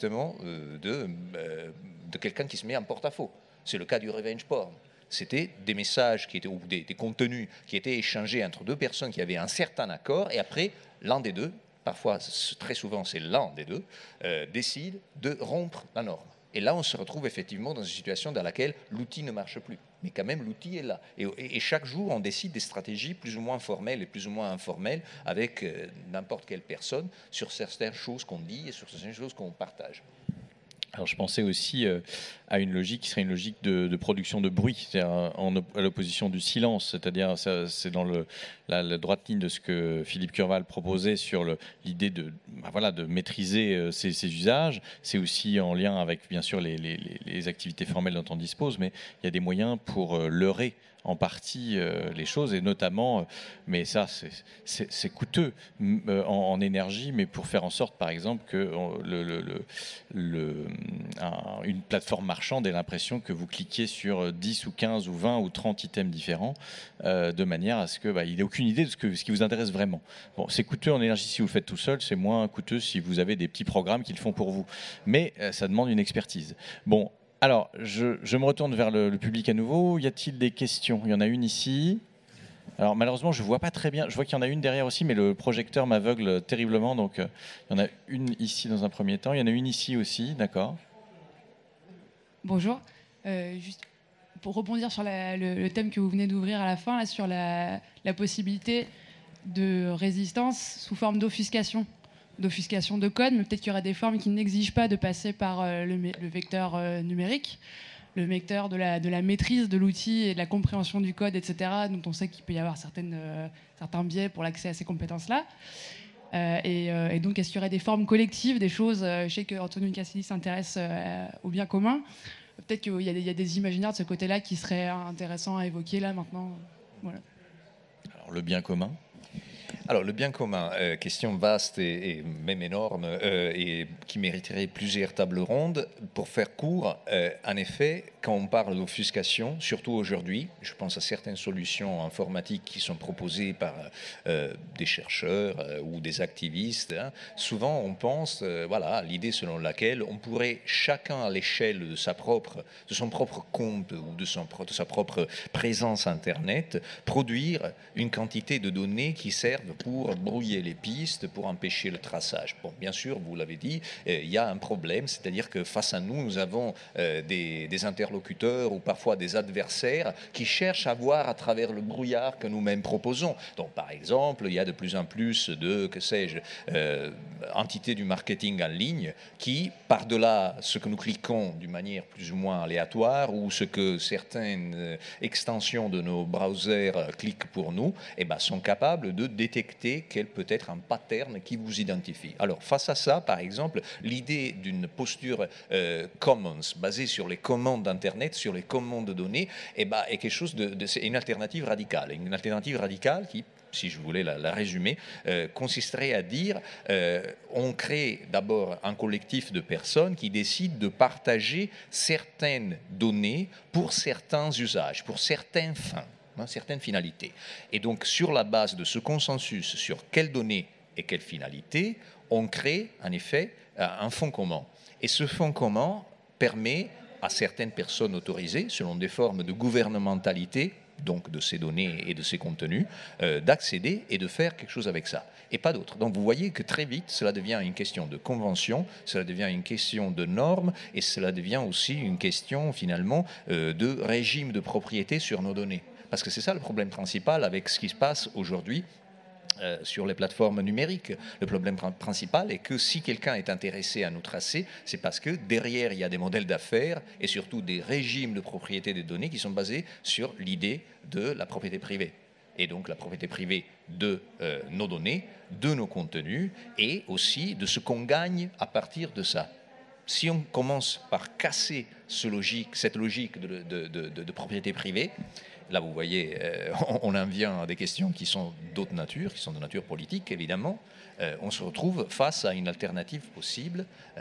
quelqu'un qui se met en porte-à-faux. C'est le cas du revenge porn. C'était des messages ou des contenus qui étaient échangés entre deux personnes qui avaient un certain accord, et après, l'un des deux, parfois, très souvent, c'est l'un des deux, décide de rompre la norme. Et là, on se retrouve effectivement dans une situation dans laquelle l'outil ne marche plus. Mais quand même, l'outil est là. Et chaque jour, on décide des stratégies plus ou moins formelles et plus ou moins informelles avec n'importe quelle personne sur certaines choses qu'on dit et sur certaines choses qu'on partage. Alors, je pensais aussi à une logique qui serait une logique de production de bruit, c'est-à-dire à l'opposition du silence, c'est-à-dire c'est dans la droite ligne de ce que Philippe Curval proposait sur l'idée de maîtriser ces usages. C'est aussi en lien avec, bien sûr, les activités formelles dont on dispose, mais il y a des moyens pour leurrer en partie les choses, et notamment, mais ça c'est coûteux en énergie, mais pour faire en sorte, par exemple, que une plateforme marchande ait l'impression que vous cliquiez sur 10 ou 15 ou 20 ou 30 items différents, de manière à ce qu'il n'ait aucune idée de ce qui vous intéresse vraiment. Bon, c'est coûteux en énergie si vous le faites tout seul, c'est moins coûteux si vous avez des petits programmes qui le font pour vous. Mais ça demande une expertise. Bon, alors, je me retourne vers le public à nouveau. Y a-t-il des questions? Il y en a une ici. Alors malheureusement, je ne vois pas très bien. Je vois qu'il y en a une derrière aussi, mais le projecteur m'aveugle terriblement. Donc il y en a une ici dans un premier temps. Il y en a une ici aussi, d'accord. Bonjour. Juste pour rebondir sur le thème que vous venez d'ouvrir à la fin, là, sur la possibilité de résistance sous forme d'offuscation de code, mais peut-être qu'il y aura des formes qui n'exigent pas de passer par le vecteur numérique, le vecteur de la maîtrise de l'outil et de la compréhension du code, etc., dont on sait qu'il peut y avoir certains biais pour l'accès à ces compétences-là. Et donc, est-ce qu'il y aurait des formes collectives, des choses... je sais qu'Antonio Cassidy s'intéresse au bien commun. Peut-être qu'il y a des imaginaires de ce côté-là qui seraient intéressants à évoquer là, maintenant. Voilà. Alors, le bien commun. Alors, le bien commun, question vaste et même énorme, et qui mériterait plusieurs tables rondes. Pour faire court, en effet, quand on parle d'offuscation, surtout aujourd'hui, je pense à certaines solutions informatiques qui sont proposées par des chercheurs ou des activistes, hein, souvent on pense, voilà, l'idée selon laquelle on pourrait chacun à l'échelle de son propre compte ou de sa propre présence Internet, produire une quantité de données qui servent pour brouiller les pistes, pour empêcher le traçage. Bon, bien sûr, vous l'avez dit, il y a un problème, c'est-à-dire que face à nous, nous avons des interlocuteurs ou parfois des adversaires qui cherchent à voir à travers le brouillard que nous-mêmes proposons. Donc, par exemple, il y a de plus en plus de, entités du marketing en ligne qui, par-delà ce que nous cliquons d'une manière plus ou moins aléatoire ou ce que certaines extensions de nos browsers cliquent pour nous, sont capables de détecter quel peut être un pattern qui vous identifie. Alors, face à ça, par exemple, l'idée d'une posture commons, basée sur les commandes d'Internet, sur les commandes de données, est quelque chose c'est une alternative radicale. Une alternative radicale qui, si je voulais la résumer, consisterait à dire on crée d'abord un collectif de personnes qui décident de partager certaines données pour certains usages, pour certaines fins, certaines finalités. Et donc, sur la base de ce consensus sur quelles données et quelles finalités, on crée en effet un fonds commun. Et ce fonds commun permet à certaines personnes autorisées, selon des formes de gouvernementalité, donc de ces données et de ces contenus, d'accéder et de faire quelque chose avec ça, et pas d'autre. Donc vous voyez que très vite, cela devient une question de convention, cela devient une question de normes, et cela devient aussi une question finalement de régime de propriété sur nos données. Parce que c'est ça le problème principal avec ce qui se passe aujourd'hui sur les plateformes numériques. Le problème principal est que si quelqu'un est intéressé à nous tracer, c'est parce que derrière, il y a des modèles d'affaires et surtout des régimes de propriété des données qui sont basés sur l'idée de la propriété privée. Et donc la propriété privée de nos données, de nos contenus et aussi de ce qu'on gagne à partir de ça. Si on commence par casser cette logique de propriété privée, là, vous voyez, on en vient à des questions qui sont d'autre nature, qui sont de nature politique, évidemment. On se retrouve face à une alternative possible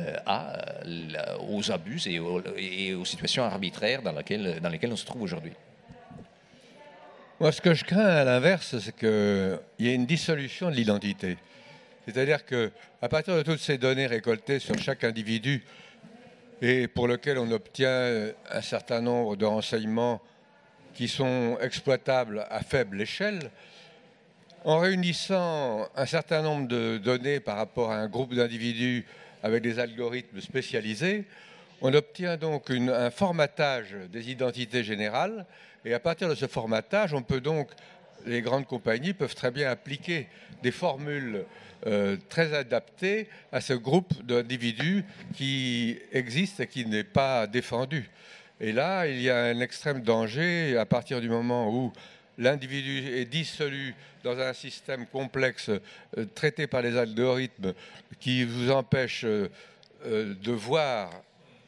aux abus et aux situations arbitraires dans lesquelles on se trouve aujourd'hui. Moi, ce que je crains à l'inverse, c'est qu'il y ait une dissolution de l'identité. C'est-à-dire qu'à partir de toutes ces données récoltées sur chaque individu et pour lequel on obtient un certain nombre de renseignements qui sont exploitables à faible échelle, en réunissant un certain nombre de données par rapport à un groupe d'individus avec des algorithmes spécialisés, on obtient donc un formatage des identités générales, et à partir de ce formatage, les grandes compagnies peuvent très bien appliquer des formules très adaptées à ce groupe d'individus qui existe et qui n'est pas défendu. Et là, il y a un extrême danger à partir du moment où l'individu est dissolu dans un système complexe traité par les algorithmes qui vous empêche de voir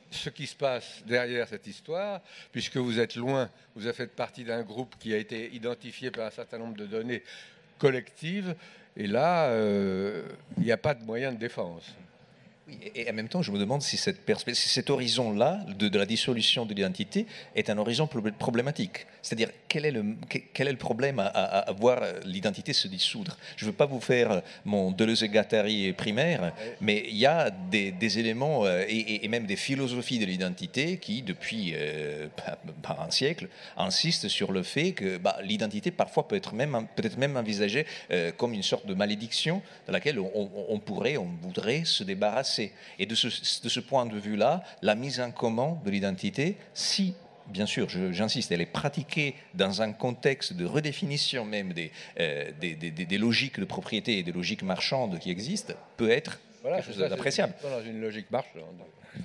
ce qui se passe derrière cette histoire, puisque vous êtes loin, vous avez fait partie d'un groupe qui a été identifié par un certain nombre de données collectives, et là, il n'y a pas de moyen de défense. Oui, et en même temps, je me demande si si cet horizon-là, de la dissolution de l'identité, est un horizon problématique. C'est-à-dire, quel est le problème à voir l'identité se dissoudre? Je ne veux pas vous faire mon Deleuze-Guattari primaire, mais il y a des éléments et même des philosophies de l'identité qui, depuis pas un siècle, insistent sur le fait que l'identité, parfois, peut-être même envisagée comme une sorte de malédiction de laquelle on voudrait se débarrasser. Et de ce point de vue-là, la mise en commun de l'identité, si, bien sûr, j'insiste, elle est pratiquée dans un contexte de redéfinition même des logiques de propriété et des logiques marchandes qui existent, peut être quelque chose d'appréciable. Dans une logique marchande.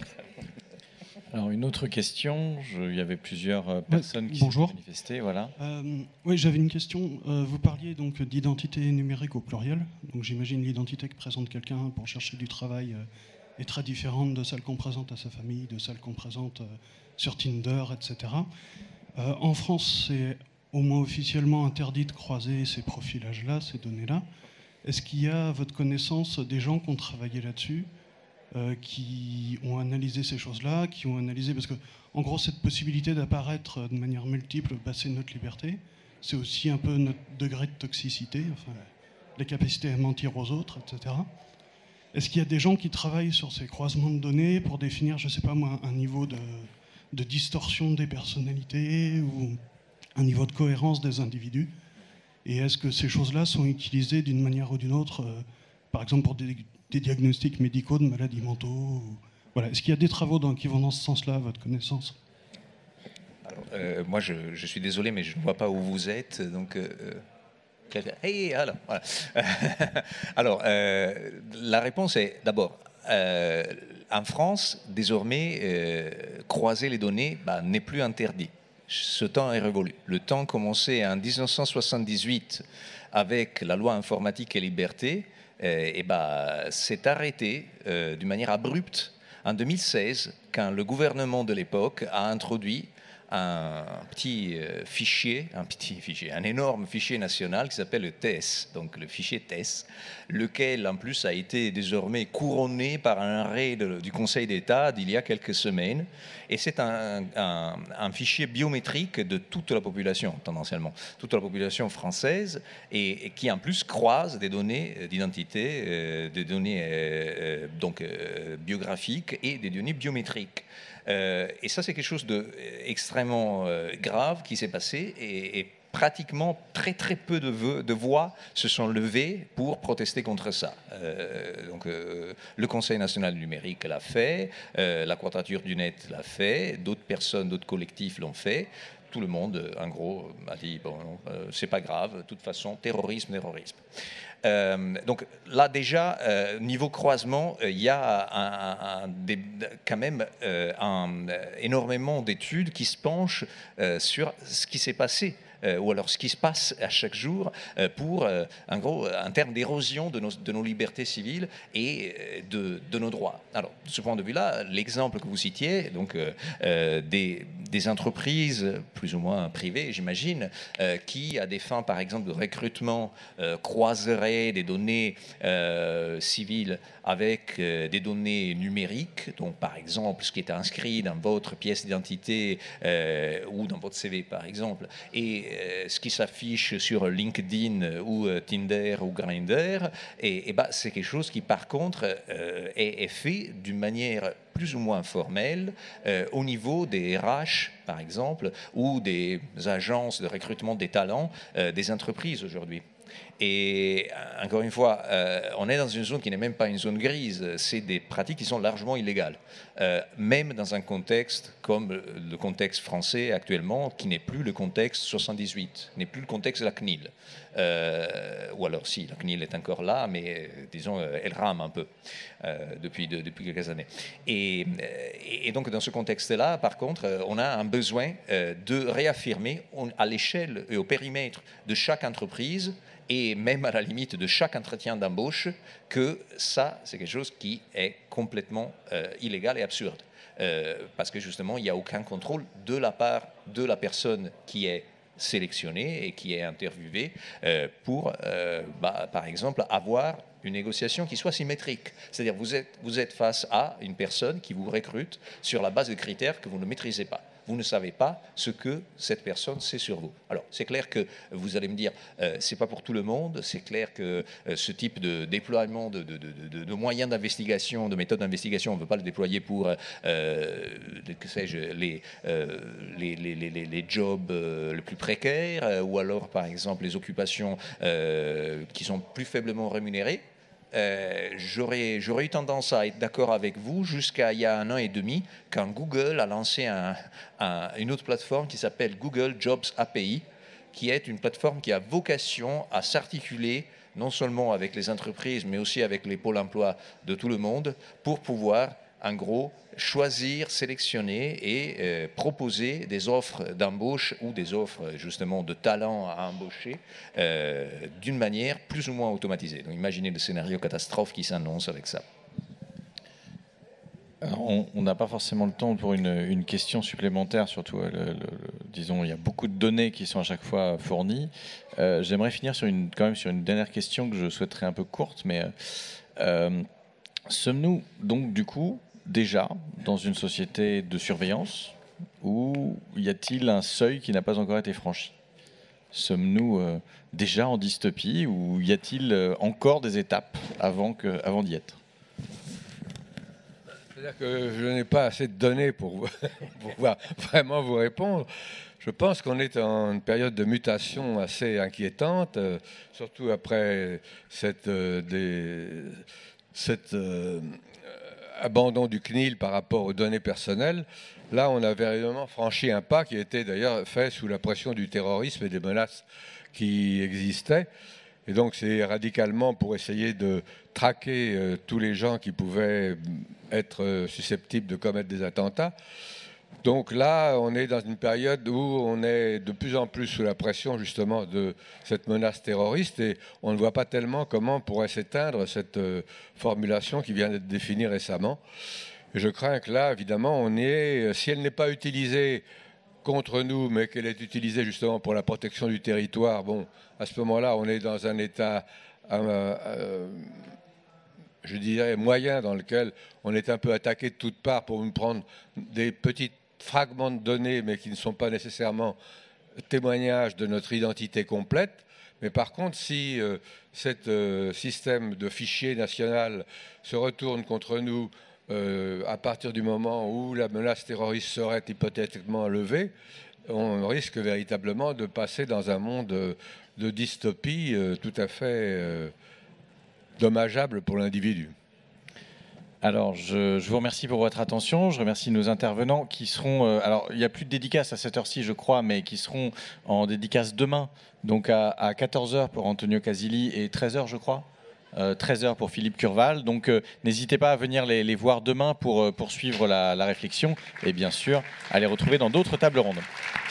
Alors, une autre question. Il y avait plusieurs personnes qui Bonjour. s'est manifestées. Voilà. Oui, j'avais une question. Vous parliez donc d'identité numérique au pluriel. Donc, j'imagine l'identité que présente quelqu'un pour chercher du travail est très différente de celle qu'on présente à sa famille, de celle qu'on présente sur Tinder, etc. En France, c'est au moins officiellement interdit de croiser ces profilages-là, ces données-là. Est-ce qu'il y a, à votre connaissance, des gens qui ont travaillé là-dessus, qui ont analysé ces choses-là, qui ont analysé... Parce que, en gros, cette possibilité d'apparaître de manière multiple, c'est notre liberté. C'est aussi un peu notre degré de toxicité, enfin, la capacité à mentir aux autres, etc. Est-ce qu'il y a des gens qui travaillent sur ces croisements de données pour définir, je ne sais pas moi, un niveau de distorsion des personnalités ou un niveau de cohérence des individus? Et est-ce que ces choses-là sont utilisées d'une manière ou d'une autre, par exemple pour des diagnostics médicaux de maladies mentaux voilà. Est-ce qu'il y a des travaux qui vont dans ce sens-là, à votre connaissance? Alors, moi, je suis désolé, mais je ne vois pas où vous êtes, donc... Hey, alors, voilà. Alors, la réponse est d'abord, en France, désormais, croiser les données n'est plus interdit. Ce temps est révolu. Le temps commençait en 1978 avec la loi informatique et liberté, s'est arrêté d'une manière abrupte en 2016 quand le gouvernement de l'époque a introduit un énorme fichier national qui s'appelle le TES, donc le fichier TES, lequel en plus a été désormais couronné par un arrêt du Conseil d'État d'il y a quelques semaines. Et c'est un fichier biométrique de toute la population, tendanciellement, toute la population française, et qui en plus croise des données d'identité, des données biographiques et des données biométriques. Et ça, c'est quelque chose d'extrêmement grave qui s'est passé et pratiquement très très peu de voix se sont levées pour protester contre ça. Le Conseil national du numérique l'a fait, la Quadrature du Net l'a fait, d'autres personnes, d'autres collectifs l'ont fait. Tout le monde, en gros, a dit bon, c'est pas grave, de toute façon, terrorisme. Donc là déjà, niveau croisement, il y a quand même énormément d'études qui se penchent sur ce qui s'est passé ou alors ce qui se passe à chaque jour pour, en gros, en termes d'érosion de nos libertés civiles et de nos droits. Alors, de ce point de vue-là, l'exemple que vous citiez, donc des entreprises plus ou moins privées, j'imagine, qui, à des fins, par exemple, de recrutement, croiseraient des données civiles avec des données numériques, donc par exemple ce qui est inscrit dans votre pièce d'identité ou dans votre CV, par exemple, et ce qui s'affiche sur LinkedIn ou Tinder ou Grindr, et c'est quelque chose qui, par contre, est fait d'une manière plus ou moins formelle au niveau des RH, par exemple, ou des agences de recrutement des talents des entreprises aujourd'hui. Et encore une fois, on est dans une zone qui n'est même pas une zone grise, c'est des pratiques qui sont largement illégales, même dans un contexte comme le contexte français actuellement, qui n'est plus le contexte 78, n'est plus le contexte de la CNIL. Ou alors si, la CNIL est encore là, mais disons, elle rame un peu depuis quelques années. Et donc dans ce contexte-là, par contre, on a un besoin de réaffirmer à l'échelle et au périmètre de chaque entreprise et même à la limite de chaque entretien d'embauche, que ça, c'est quelque chose qui est complètement illégal et absurde. Parce que justement, il n'y a aucun contrôle de la part de la personne qui est sélectionnée et qui est interviewée pour, par exemple, avoir une négociation qui soit symétrique. C'est-à-dire vous êtes face à une personne qui vous recrute sur la base de critères que vous ne maîtrisez pas. Vous ne savez pas ce que cette personne sait sur vous. Alors, c'est clair que vous allez me dire, c'est pas pour tout le monde. C'est clair que ce type de déploiement de moyens d'investigation, de méthodes d'investigation, on ne peut pas le déployer pour, que sais-je, les jobs les plus précaires, ou alors, par exemple, les occupations qui sont plus faiblement rémunérées. J'aurais eu tendance à être d'accord avec vous jusqu'à il y a 1 an et demi, quand Google a lancé une autre plateforme qui s'appelle Google Jobs API, qui est une plateforme qui a vocation à s'articuler non seulement avec les entreprises, mais aussi avec les pôles emploi de tout le monde, pour pouvoir, en gros, choisir, sélectionner et proposer des offres d'embauche ou des offres justement de talent à embaucher d'une manière plus ou moins automatisée. Donc imaginez le scénario catastrophe qui s'annonce avec ça. Alors, on n'a pas forcément le temps pour une question supplémentaire, surtout, disons, il y a beaucoup de données qui sont à chaque fois fournies. J'aimerais finir quand même sur une dernière question que je souhaiterais un peu courte, mais sommes-nous donc du coup déjà dans une société de surveillance, ou y a-t-il un seuil qui n'a pas encore été franchi? Sommes-nous déjà en dystopie, ou y a-t-il encore des étapes avant d'y être? C'est-à-dire que je n'ai pas assez de données pour pouvoir vraiment vous répondre. Je pense qu'on est en une période de mutation assez inquiétante, surtout après cet abandon du CNIL par rapport aux données personnelles. Là, on a véritablement franchi un pas qui était d'ailleurs fait sous la pression du terrorisme et des menaces qui existaient. Et donc, c'est radicalement pour essayer de traquer tous les gens qui pouvaient être susceptibles de commettre des attentats. Donc là, on est dans une période où on est de plus en plus sous la pression justement de cette menace terroriste, et on ne voit pas tellement comment pourrait s'éteindre cette formulation qui vient d'être définie récemment. Et je crains que là, évidemment, si elle n'est pas utilisée contre nous, mais qu'elle est utilisée justement pour la protection du territoire, bon, à ce moment-là, on est dans un état, je dirais, moyen, dans lequel on est un peu attaqué de toutes parts pour nous prendre des petits fragments de données, mais qui ne sont pas nécessairement témoignages de notre identité complète. Mais par contre, si ce système de fichier national se retourne contre nous à partir du moment où la menace terroriste serait hypothétiquement levée, on risque véritablement de passer dans un monde de dystopie tout à fait dommageable pour l'individu. Alors, je vous remercie pour votre attention. Je remercie nos intervenants qui seront... alors, il n'y a plus de dédicace à cette heure-ci, je crois, mais qui seront en dédicace demain, donc à 14h pour Antonio Casilli et 13h, je crois. 13h pour Philippe Curval. Donc, n'hésitez pas à venir les voir demain pour poursuivre la réflexion et bien sûr, à les retrouver dans d'autres tables rondes.